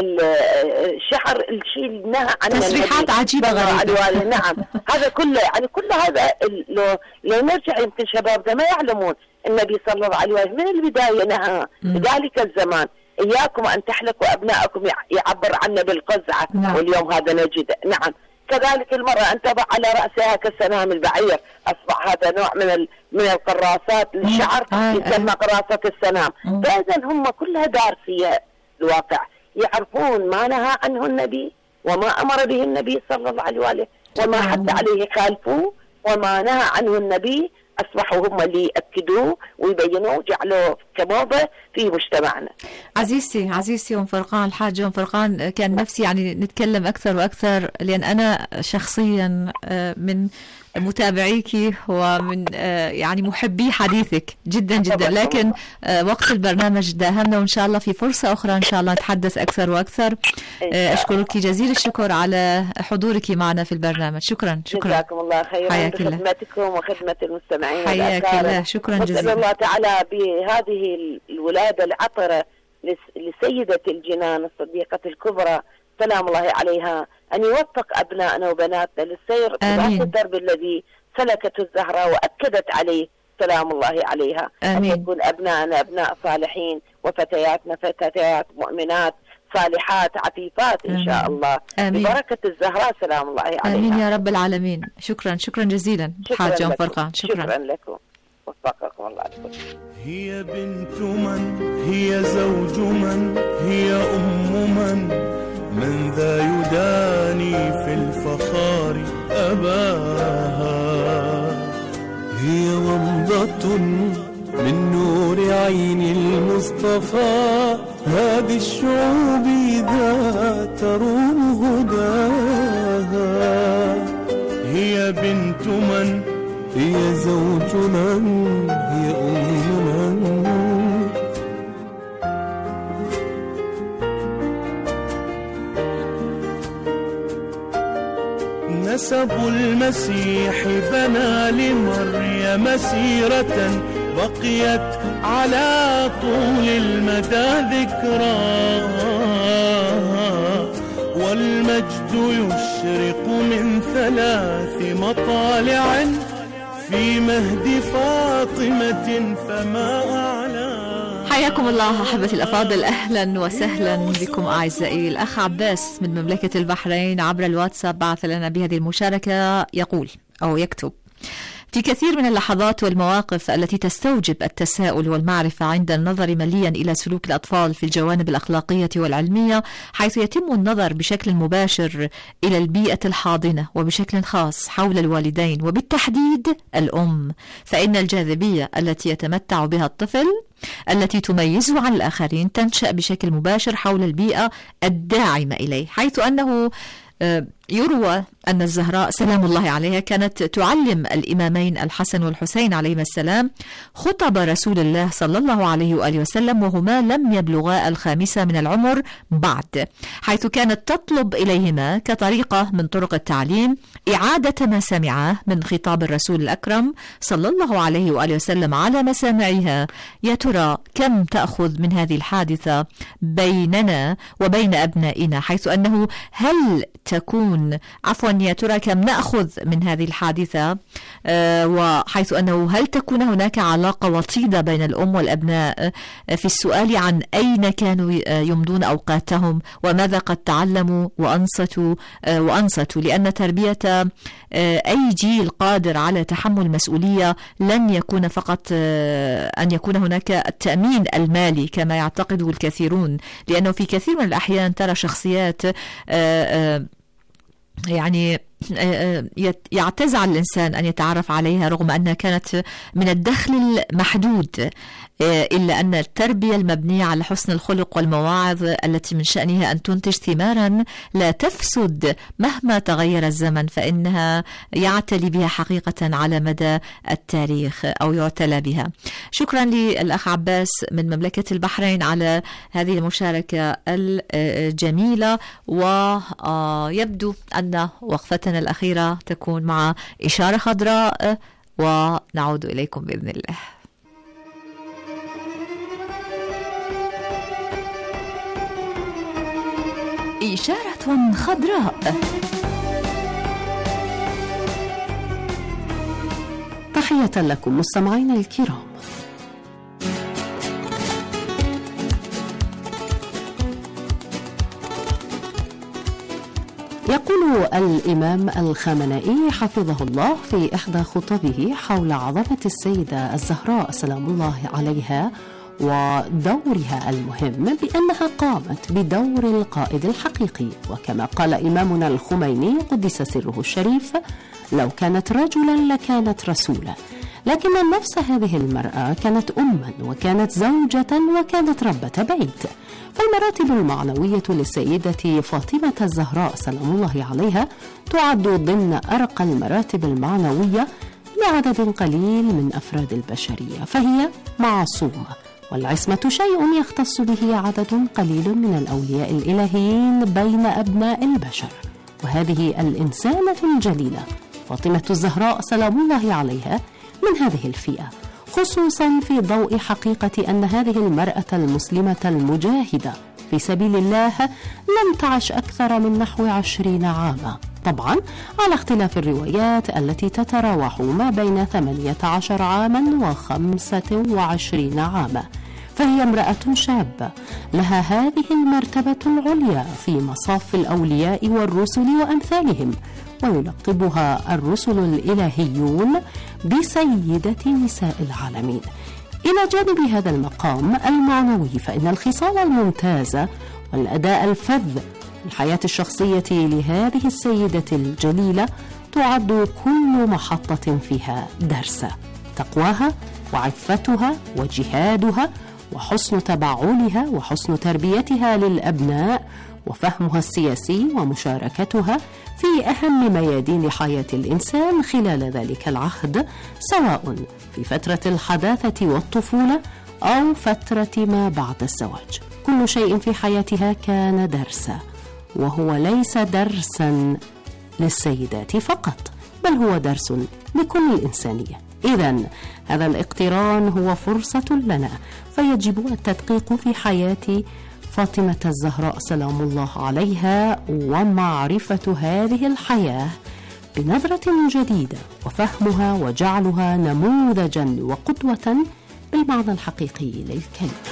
الشعر، الشيء اللي نهى عن تسريحات عجيبة غريبة. نعم هذا كله يعني كل هذا لو, لو نرجع يمكن شبابنا ما يعلمون النبي صلى الله عليه وسلم من البداية نهى ذلك الزمان إياكم أن تحلقوا أبنائكم، يعبر عنه بالقزعة نعم. واليوم هذا نجد. نعم كذلك المرأة أن تضع على رأسها كالسنام البعير، أصبح هذا نوع من من القراصات للشعر يسمى قراصة السنام. فإذا هم كلها دارسية الواقع، يعرفون ما نهى عنه النبي وما أمر به النبي صلى الله عليه وآله وما حتى عليه خالفوه، وما نهى عنه النبي أصبحوا هم اللي يأكدوه ويبينوه وجعلوه كموضة في مجتمعنا. عزيزتي عزيزتي أم فرقان، الحاجة أم فرقان، كان نفسي يعني نتكلم أكثر وأكثر، لأن أنا شخصيا من متابعيك ومن يعني محبي حديثك جدا جدا، لكن وقت البرنامج داهمنا، وإن شاء الله في فرصة أخرى إن شاء الله نتحدث أكثر وأكثر. أشكرك جزيل الشكر على حضورك معنا في البرنامج. شكرا شكرا جزاكم الله خيرا بخدمتكم وخدمة المستمعين. حياك الله، شكرا جزيلا. نسأل الله تعالى بهذه الولادة العطرة لسيدة الجنان الصديقة الكبرى سلام الله عليها أن يوفق أبنائنا وبناتنا للسير في الدرب الذي سلكته الزهراء وأكدت عليه سلام الله عليها. آمين. أن يكون أبنائنا أبناء صالحين وفتياتنا فتيات مؤمنات صالحات عفيفات إن شاء الله. آمين. ببركة الزهراء سلام الله عليها. آمين يا رب العالمين. شكرا شكرا جزيلا حاجة أم فرقان. شكرا, شكرا لكم وفقكم الله عليكم. هي بنت من، هي زوج من، هي أم من، من ذا يداني في الفخار أباها. هي ومضة من نور عين المصطفى، هذه الشعوب إذا تروم هداها. هي بنت من، هي زوج من، هي أم من. نسب المسيح بنى لمريم مسيرة بقيت على طول المدى ذكراها، والمجد يشرق من ثلاث مطالع في مهد فاطمة فما أعلى. حياكم الله أحبتي الأفاضل، أهلا وسهلا بكم أعزائي. الأخ عباس من مملكة البحرين عبر الواتساب بعث لنا بهذه المشاركة، يقول أو يكتب: في كثير من اللحظات والمواقف التي تستوجب التساؤل والمعرفة عند النظر مليا إلى سلوك الأطفال في الجوانب الأخلاقية والعلمية، حيث يتم النظر بشكل مباشر إلى البيئة الحاضنة وبشكل خاص حول الوالدين وبالتحديد الأم، فإن الجاذبية التي يتمتع بها الطفل التي تميزه عن الآخرين تنشأ بشكل مباشر حول البيئة الداعمة إليه، حيث أنه يروى أن الزهراء سلام الله عليها كانت تعلم الإمامين الحسن والحسين عليهما السلام خطب رسول الله صلى الله عليه وآله وسلم وهما لم يبلغا الخامسة من العمر بعد، حيث كانت تطلب إليهما كطريقة من طرق التعليم إعادة ما سمعاه من خطاب الرسول الأكرم صلى الله عليه وآله وسلم على مسامعها. يا ترى كم تأخذ من هذه الحادثة بيننا وبين أبنائنا، حيث أنه هل تكون عفوا يا ترى كم نأخذ من هذه الحادثة، آه وحيث أنه هل تكون هناك علاقة وطيدة بين الأم والأبناء آه في السؤال عن أين كانوا آه يمضون أوقاتهم وماذا قد تعلموا وأنصتوا آه وأنصتوا لأن تربية آه أي جيل قادر على تحمل مسؤولية لن يكون فقط آه أن يكون هناك التأمين المالي كما يعتقده الكثيرون، لأنه في كثير من الأحيان ترى شخصيات آه آه يعني يعتز على الإنسان أن يتعرف عليها رغم أنها كانت من الدخل المحدود، إلا أن التربية المبنية على حسن الخلق والمواعظ التي من شأنها أن تنتج ثمارا لا تفسد مهما تغير الزمن، فإنها يعتلي بها حقيقة على مدى التاريخ أو يعتلى بها. شكرا للأخ عباس من مملكة البحرين على هذه المشاركة الجميلة، ويبدو أن وقفتنا الأخيرة تكون مع إشارة خضراء ونعود إليكم بإذن الله. إشارة خضراء. تحية لكم مستمعينا الكرام. يقول الإمام الخامنئي حفظه الله في إحدى خطبه حول عظمة السيدة الزهراء سلام الله عليها ودورها المهم بأنها قامت بدور القائد الحقيقي، وكما قال إمامنا الخميني قدس سره الشريف: لو كانت رجلا لكانت رسولا. لكن نفس هذه المرأة كانت أما وكانت زوجة وكانت ربة بيت. فالمراتب المعنوية للسيدة فاطمة الزهراء سلام الله عليها تعد ضمن أرقى المراتب المعنوية لعدد قليل من أفراد البشرية، فهي معصومة، والعصمة شيء يختص به عدد قليل من الأولياء الإلهيين بين أبناء البشر. وهذه الإنسانة الجليلة فاطمة الزهراء سلام الله عليها من هذه الفئة، خصوصا في ضوء حقيقة أن هذه المرأة المسلمة المجاهدة في سبيل الله لم تعش أكثر من نحو عشرين عاما، طبعا على اختلاف الروايات التي تتراوح ما بين ثمانية عشر عاما وخمسة وعشرين عاما. فهي امرأة شابة لها هذه المرتبة العليا في مصاف الأولياء والرسل وأمثالهم، ويلقبها الرسل الإلهيون بسيدة نساء العالمين. إلى جانب هذا المقام المعنوي، فإن الخصال الممتازة والأداء الفذ في الحياة الشخصية لهذه السيدة الجليلة تعد كل محطة فيها درسا. تقواها وعفتها وجهادها وحسن تبعلها وحسن تربيتها للأبناء وفهمها السياسي ومشاركتها في أهم ميادين حياة الإنسان خلال ذلك العهد، سواء في فترة الحداثة والطفولة أو فترة ما بعد الزواج. كل شيء في حياتها كان درسا، وهو ليس درسا للسيدات فقط، بل هو درس لكل الإنسانية. إذن هذا الاقتران هو فرصة لنا، فيجب التدقيق في حياة فاطمة الزهراء سلام الله عليها ومعرفة هذه الحياة بنظرة جديدة، وفهمها وجعلها نموذجا وقدوة بالمعنى الحقيقي للكلمة.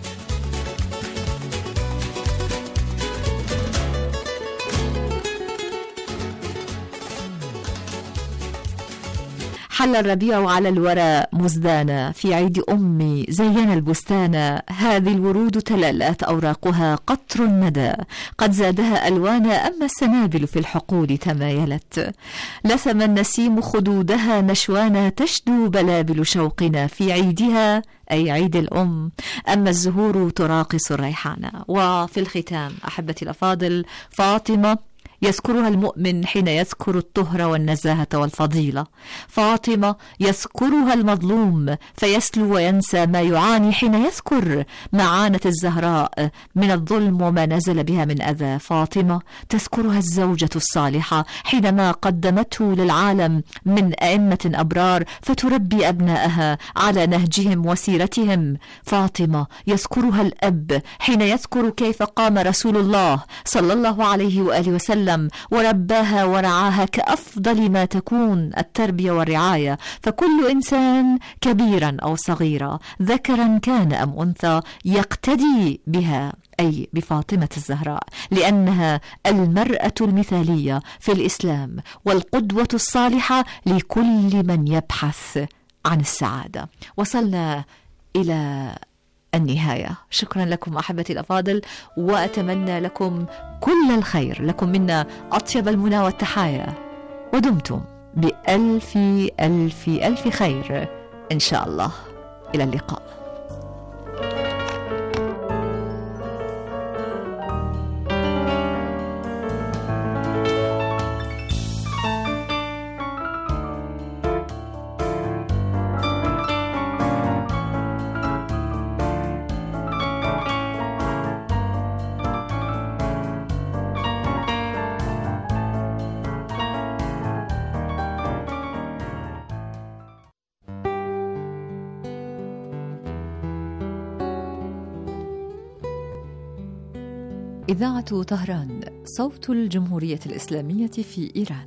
حل الربيع على الورى مزدانا، في عيد أمي زين البستان، هذه الورود تلالت أوراقها قطر الندى، قد زادها ألوانا، أما السنابل في الحقول تمايلت، لثم النسيم خدودها نشوانا، تشدو بلابل شوقنا في عيدها أي عيد الأم، أما الزهور تراقص الريحانة. وفي الختام أحبتي الأفاضل، فاطمة يذكرها المؤمن حين يذكر الطهر والنزاهة والفضيلة، فاطمة يذكرها المظلوم فيسلو وينسى ما يعاني حين يذكر ما عانت الزهراء من الظلم وما نزل بها من أذى، فاطمة تذكرها الزوجة الصالحة حينما قدمته للعالم من أئمة أبرار فتربي أبنائها على نهجهم وسيرتهم، فاطمة يذكرها الأب حين يذكر كيف قام رسول الله صلى الله عليه وآله وسلم ورباها ورعاها كأفضل ما تكون التربية والرعاية، فكل إنسان كبيرا أو صغيرا ذكرا كان أم أنثى يقتدي بها أي بفاطمة الزهراء، لأنها المرأة المثالية في الإسلام والقدوة الصالحة لكل من يبحث عن السعادة. وصلنا إلى النهاية. شكرا لكم أحبتي الأفاضل، وأتمنى لكم كل الخير، لكم منا أطيب المنى والتحايا ودمتم بألف ألف ألف خير إن شاء الله. إلى اللقاء. إذاعة طهران، صوت الجمهورية الإسلامية في إيران.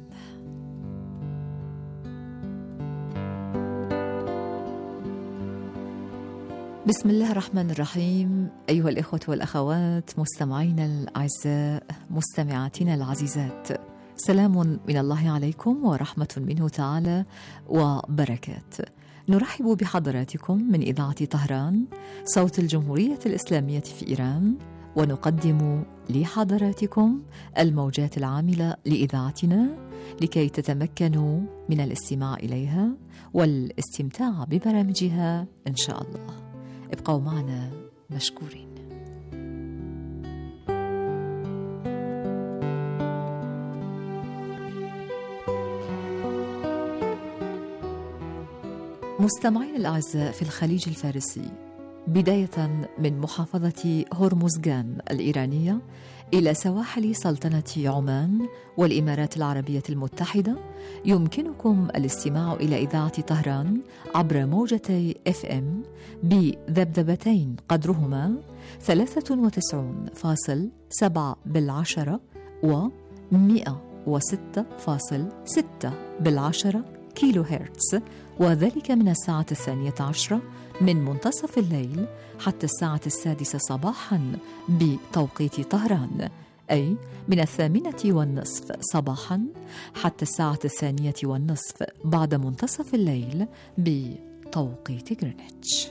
بسم الله الرحمن الرحيم. أيها الإخوة والأخوات، مستمعينا الأعزاء، مستمعاتنا العزيزات، سلام من الله عليكم ورحمة منه تعالى وبركات. نرحب بحضراتكم من إذاعة طهران، صوت الجمهورية الإسلامية في إيران، ونقدم لحضراتكم الموجات العاملة لإذاعتنا لكي تتمكنوا من الاستماع إليها والاستمتاع ببرامجها إن شاء الله. ابقوا معنا مشكورين. مستمعين الأعزاء، في الخليج الفارسي بداية من محافظة هرمزغان الإيرانية إلى سواحل سلطنة عمان والإمارات العربية المتحدة، يمكنكم الاستماع إلى إذاعة طهران عبر موجتي إف إم بذبذبتين قدرهما ثلاثة وتسعين فاصلة سبعة بالعشرة و مئة وستة فاصلة ستة بالعشرة كيلو هرتز، وذلك من الساعة الثانية عشرة من منتصف الليل حتى الساعة السادسة صباحاً بتوقيت طهران، أي من الثامنة والنصف صباحاً حتى الساعة الثانية والنصف بعد منتصف الليل بتوقيت غرينتش.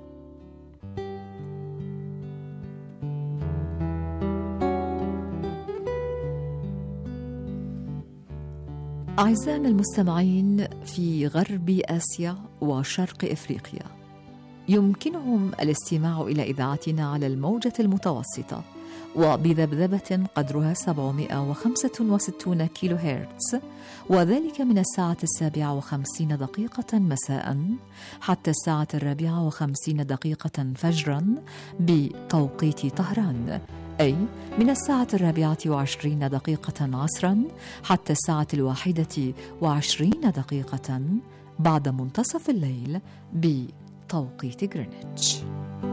أعزائنا المستمعين في غرب آسيا وشرق إفريقيا، يمكنهم الاستماع إلى إذاعتنا على الموجة المتوسطة وبذبذبة قدرها سبعمائة وخمسة وستين كيلو هرتز، وذلك من الساعة السابعة وخمسين دقيقة مساء حتى الساعة الرابعة وخمسين دقيقة فجرا بتوقيت طهران، أي من الساعة الرابعة وعشرين دقيقة عصرا حتى الساعة الواحدة وعشرين دقيقة بعد منتصف الليل بتوقيت غرينتش.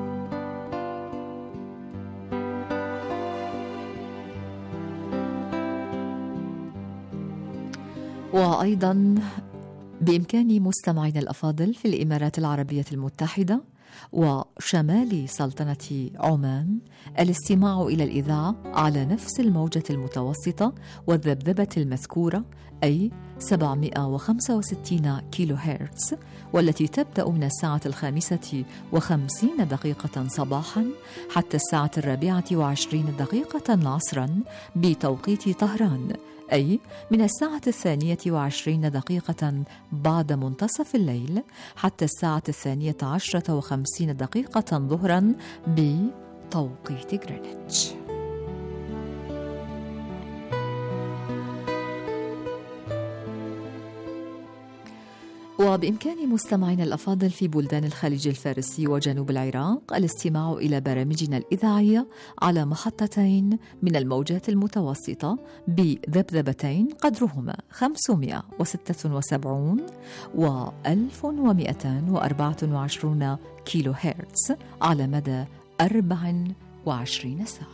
وأيضا بإمكان مستمعينا الأفاضل في الإمارات العربية المتحدة وشمال سلطنة عمان الاستماع إلى الإذاعة على نفس الموجة المتوسطة والذبذبة المذكورة، أي سبعمائة وخمسة وستين كيلو هرتز، والتي تبدأ من الساعة الخامسة وخمسين دقيقة صباحا حتى الساعة الرابعة وعشرين دقيقة عصرا بتوقيت طهران، أي من الساعة الثانية وعشرين دقيقة بعد منتصف الليل حتى الساعة الثانية عشرة وخمسين دقيقة ظهرا بتوقيت غرينتش. وبإمكان مستمعينا الأفاضل في بلدان الخليج الفارسي وجنوب العراق الاستماع إلى برامجنا الإذاعية على محطتين من الموجات المتوسطة بذبذبتين قدرهما خمسمائة وستة وسبعين و ألف ومئتين وأربعة وعشرين كيلو هرتز على مدى أربع وعشرين ساعة.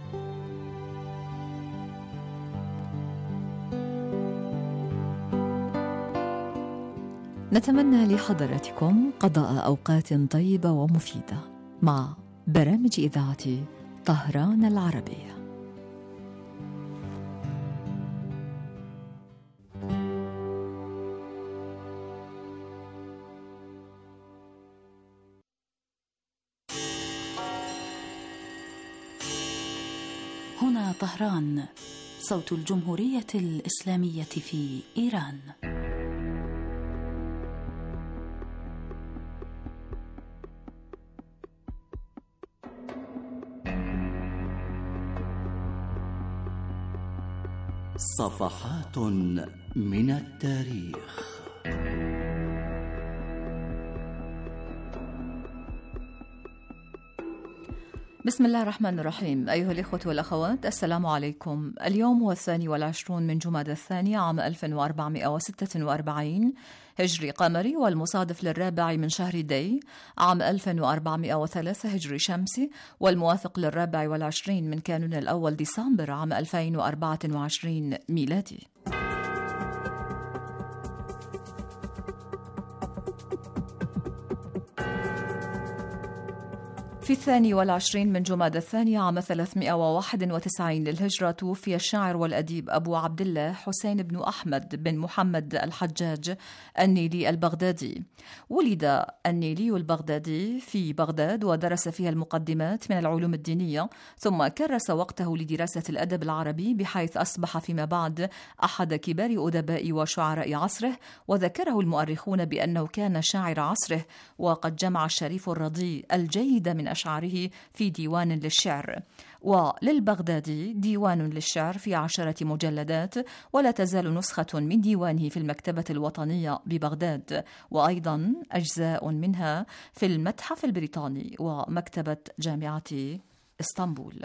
نتمنى لحضراتكم قضاء أوقات طيبة ومفيدة مع برامج إذاعة طهران العربية. هنا طهران، صوت الجمهورية الإسلامية في إيران. صفحات من التاريخ. بسم الله الرحمن الرحيم. أيها الإخوة والأخوات، السلام عليكم. اليوم هو الثاني والعشرون من جمادى الثاني عام ألف وأربعمائة وستة وأربعين هجري قمري، والمصادف للرابع من شهر دي عام ألف وأربعمائة وثلاثة هجري شمسي، والموافق للرابع والعشرين من كانون الأول ديسمبر عام ألفين وأربعة وعشرين ميلادي. في الثاني والعشرين من جمادى الثاني عام ثلاثمائة وواحد وتسعين للهجرة توفي الشاعر والأديب أبو عبد الله حسين بن أحمد بن محمد الحجاج النيلي البغدادي. ولد النيلي البغدادي في بغداد ودرس فيها المقدمات من العلوم الدينية، ثم كرس وقته لدراسة الأدب العربي، بحيث أصبح فيما بعد أحد كبار أدباء وشعراء عصره، وذكره المؤرخون بأنه كان شاعر عصره، وقد جمع الشريف الرضي الجيد من أشعاره في ديوان للشعر. وللبغدادي ديوان للشعر في عشرة مجلدات، ولا تزال نسخة من ديوانه في المكتبة الوطنية ببغداد، وأيضا أجزاء منها في المتحف البريطاني ومكتبة جامعة اسطنبول.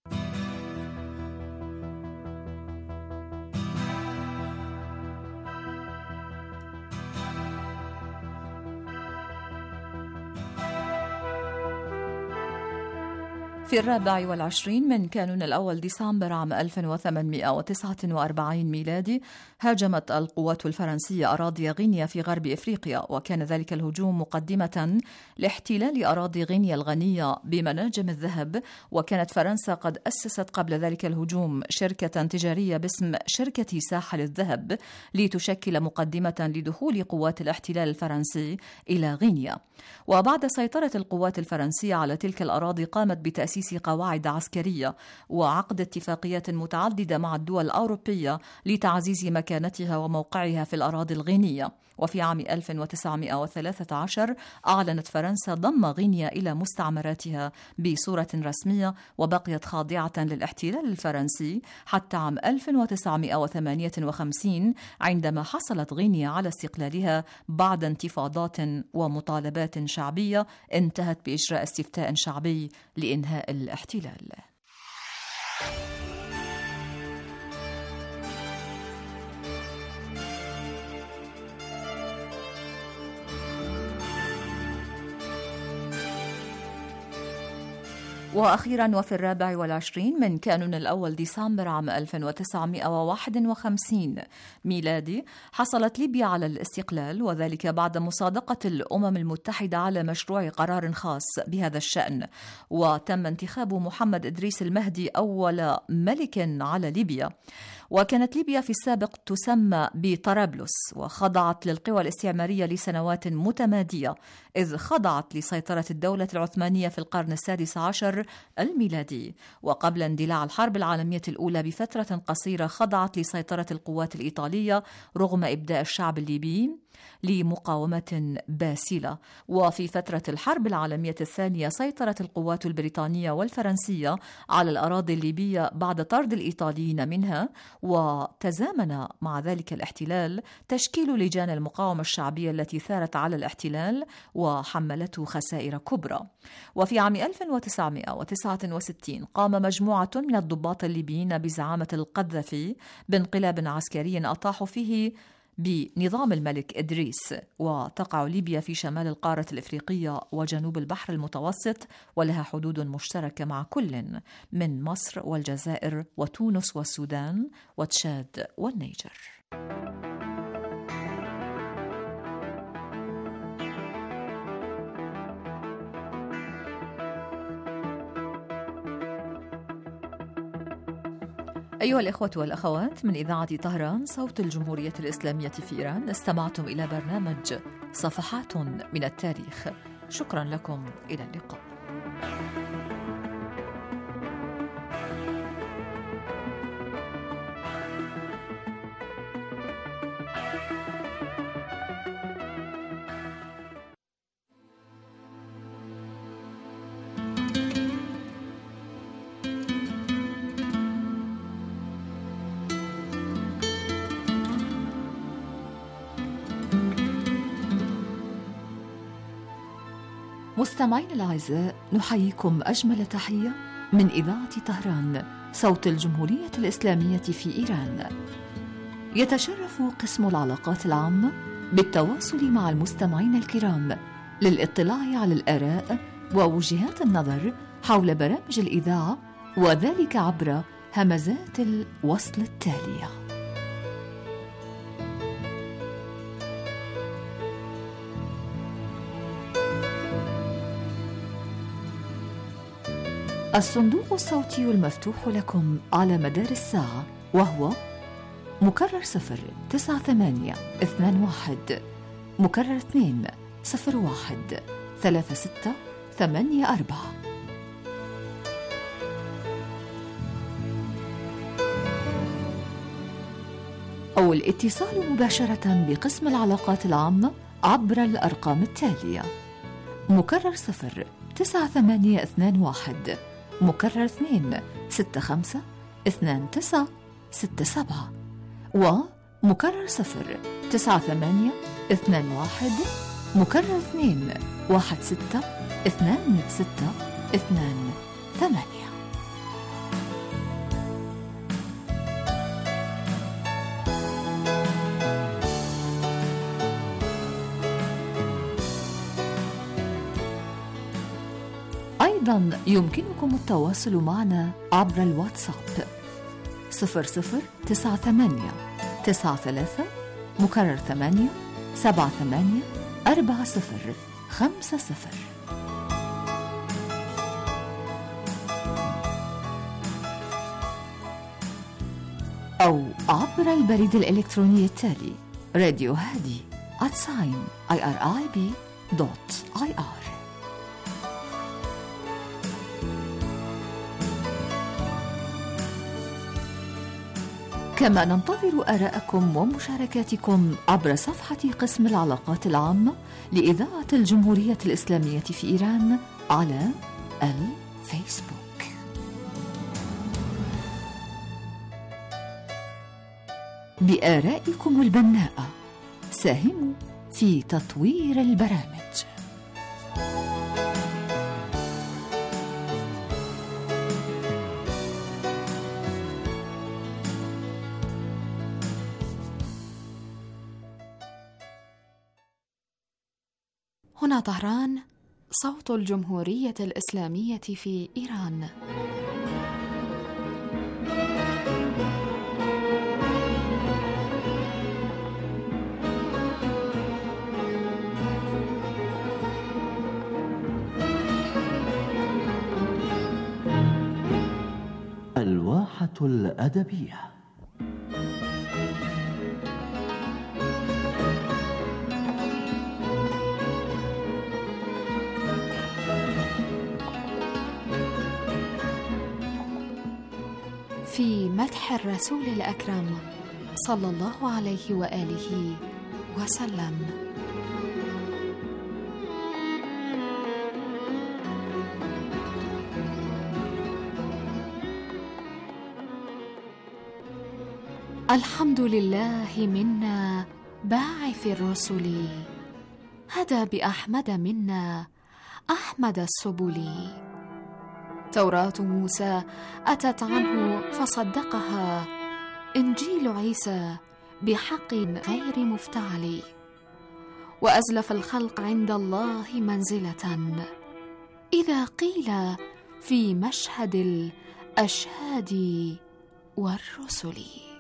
في الرابع والعشرين من كانون الأول ديسمبر عام ألف وثمانمائة وتسعة وأربعين ميلادي هاجمت القوات الفرنسية أراضي غينيا في غرب إفريقيا، وكان ذلك الهجوم مقدمة لاحتلال أراضي غينيا الغنية بمناجم الذهب. وكانت فرنسا قد أسست قبل ذلك الهجوم شركة تجارية باسم شركة ساحل الذهب، لتشكل مقدمة لدخول قوات الاحتلال الفرنسي إلى غينيا. وبعد سيطرة القوات الفرنسية على تلك الأراضي قامت بتأسيس قواعد عسكرية وعقد اتفاقيات متعددة مع الدول الأوروبية لتعزيز مكانتها وموقعها في الأراضي الغينية. وفي عام ألف وتسعمائة وثلاثة عشر أعلنت فرنسا ضم غينيا إلى مستعمراتها بصورة رسمية، وبقيت خاضعة للاحتلال الفرنسي حتى عام ألف وتسعمائة وثمانية وخمسين، عندما حصلت غينيا على استقلالها بعد انتفاضات ومطالبات شعبية انتهت بإجراء استفتاء شعبي لإنهاء الاحتلال. وأخيرا وفي الرابع والعشرين من كانون الأول ديسمبر عام ألف وتسعمائة وواحد وخمسين ميلادي حصلت ليبيا على الاستقلال، وذلك بعد مصادقة الأمم المتحدة على مشروع قرار خاص بهذا الشأن. وتم انتخاب محمد إدريس المهدي أول ملك على ليبيا. وكانت ليبيا في السابق تسمى بطرابلس، وخضعت للقوى الاستعمارية لسنوات متمادية، إذ خضعت لسيطرة الدولة العثمانية في القرن السادس عشر الميلادي. وقبل اندلاع الحرب العالمية الأولى بفترة قصيرة خضعت لسيطرة القوات الإيطالية رغم إبداء الشعب الليبي لمقاومة باسلة. وفي فترة الحرب العالمية الثانية سيطرت القوات البريطانية والفرنسية على الأراضي الليبية بعد طرد الإيطاليين منها. وتزامن مع ذلك الاحتلال تشكيل لجان المقاومة الشعبية التي ثارت على الاحتلال وحملته خسائر كبرى. وفي عام ألف وتسعمائة وتسعة وستين قام مجموعة من الضباط الليبيين بزعامة القذافي بانقلاب عسكري أطاحوا فيه بنظام الملك إدريس. وتقع ليبيا في شمال القارة الإفريقية وجنوب البحر المتوسط، ولها حدود مشتركة مع كل من مصر والجزائر وتونس والسودان وتشاد والنيجر. أيها الإخوة والأخوات، من إذاعة طهران صوت الجمهورية الإسلامية في إيران، استمعتم إلى برنامج صفحات من التاريخ. شكرا لكم، إلى اللقاء. مستمعينا الأعزاء، نحييكم أجمل تحية من إذاعة طهران صوت الجمهورية الإسلامية في إيران. يتشرف قسم العلاقات العامة بالتواصل مع المستمعين الكرام للاطلاع على الآراء ووجهات النظر حول برامج الإذاعة، وذلك عبر همزات الوصل التالية. الصندوق الصوتي المفتوح لكم على مدار الساعة، وهو مكرر صفر تسعة ثمانية اثنان واحد، مكرر اثنين صفر واحد ثلاثة ستة ثمانية أربعة. أو الاتصال مباشرة بقسم العلاقات العامة عبر الأرقام التالية: مكرر صفر تسعة ثمانية اثنان واحد، مكرر اثنين ستة خمسة اثنان تسعة ستة سبعة، ومكرر صفر تسعة ثمانية اثنان واحد، مكرر اثنين واحد ستة اثنان ستة اثنان ثمانية. أيضا يمكنكم التواصل معنا عبر الواتساب صفر صفر تسعة ثمانية تسعة ثلاثة مكرر ثمانية سبعة ثمانية أربعة صفر خمسة صفر، أو عبر البريد الإلكتروني التالي: راديو هادي at sign irib dot ir. كما ننتظر آراءكم ومشاركاتكم عبر صفحة قسم العلاقات العامة لإذاعة الجمهورية الإسلامية في إيران على الفيسبوك. بآرائكم البناءة ساهموا في تطوير البرامج. هنا طهران، صوت الجمهورية الإسلامية في إيران. الواحة الأدبية. في مدح الرسول الأكرم صلى الله عليه وآله وسلم. الحمد لله منا باعث الرسل، هدى بأحمد منا أحمد السبل. توراة موسى أتت عنه فصدقها، إنجيل عيسى بحق غير مفتعل. وأزلف الخلق عند الله منزلة، إذا قيل في مشهد الأشهاد والرسل.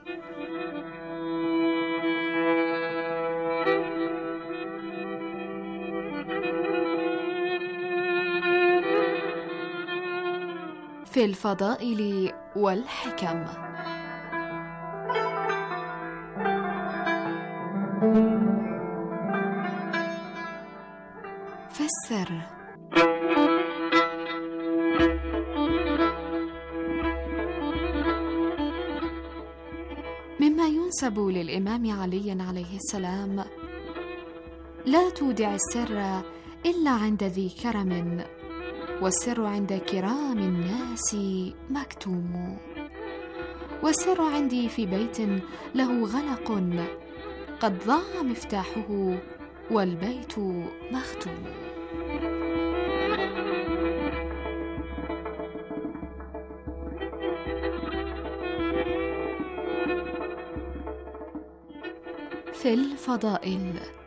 في الفضائل والحكم. في السر. مما ينسب للإمام علي عليه السلام: لا تودع السر إلا عند ذي كرم، والسر عند كرام الناس مكتوم. والسر عندي في بيت له غلق، قد ضاع مفتاحه والبيت مختوم. في الفضائل.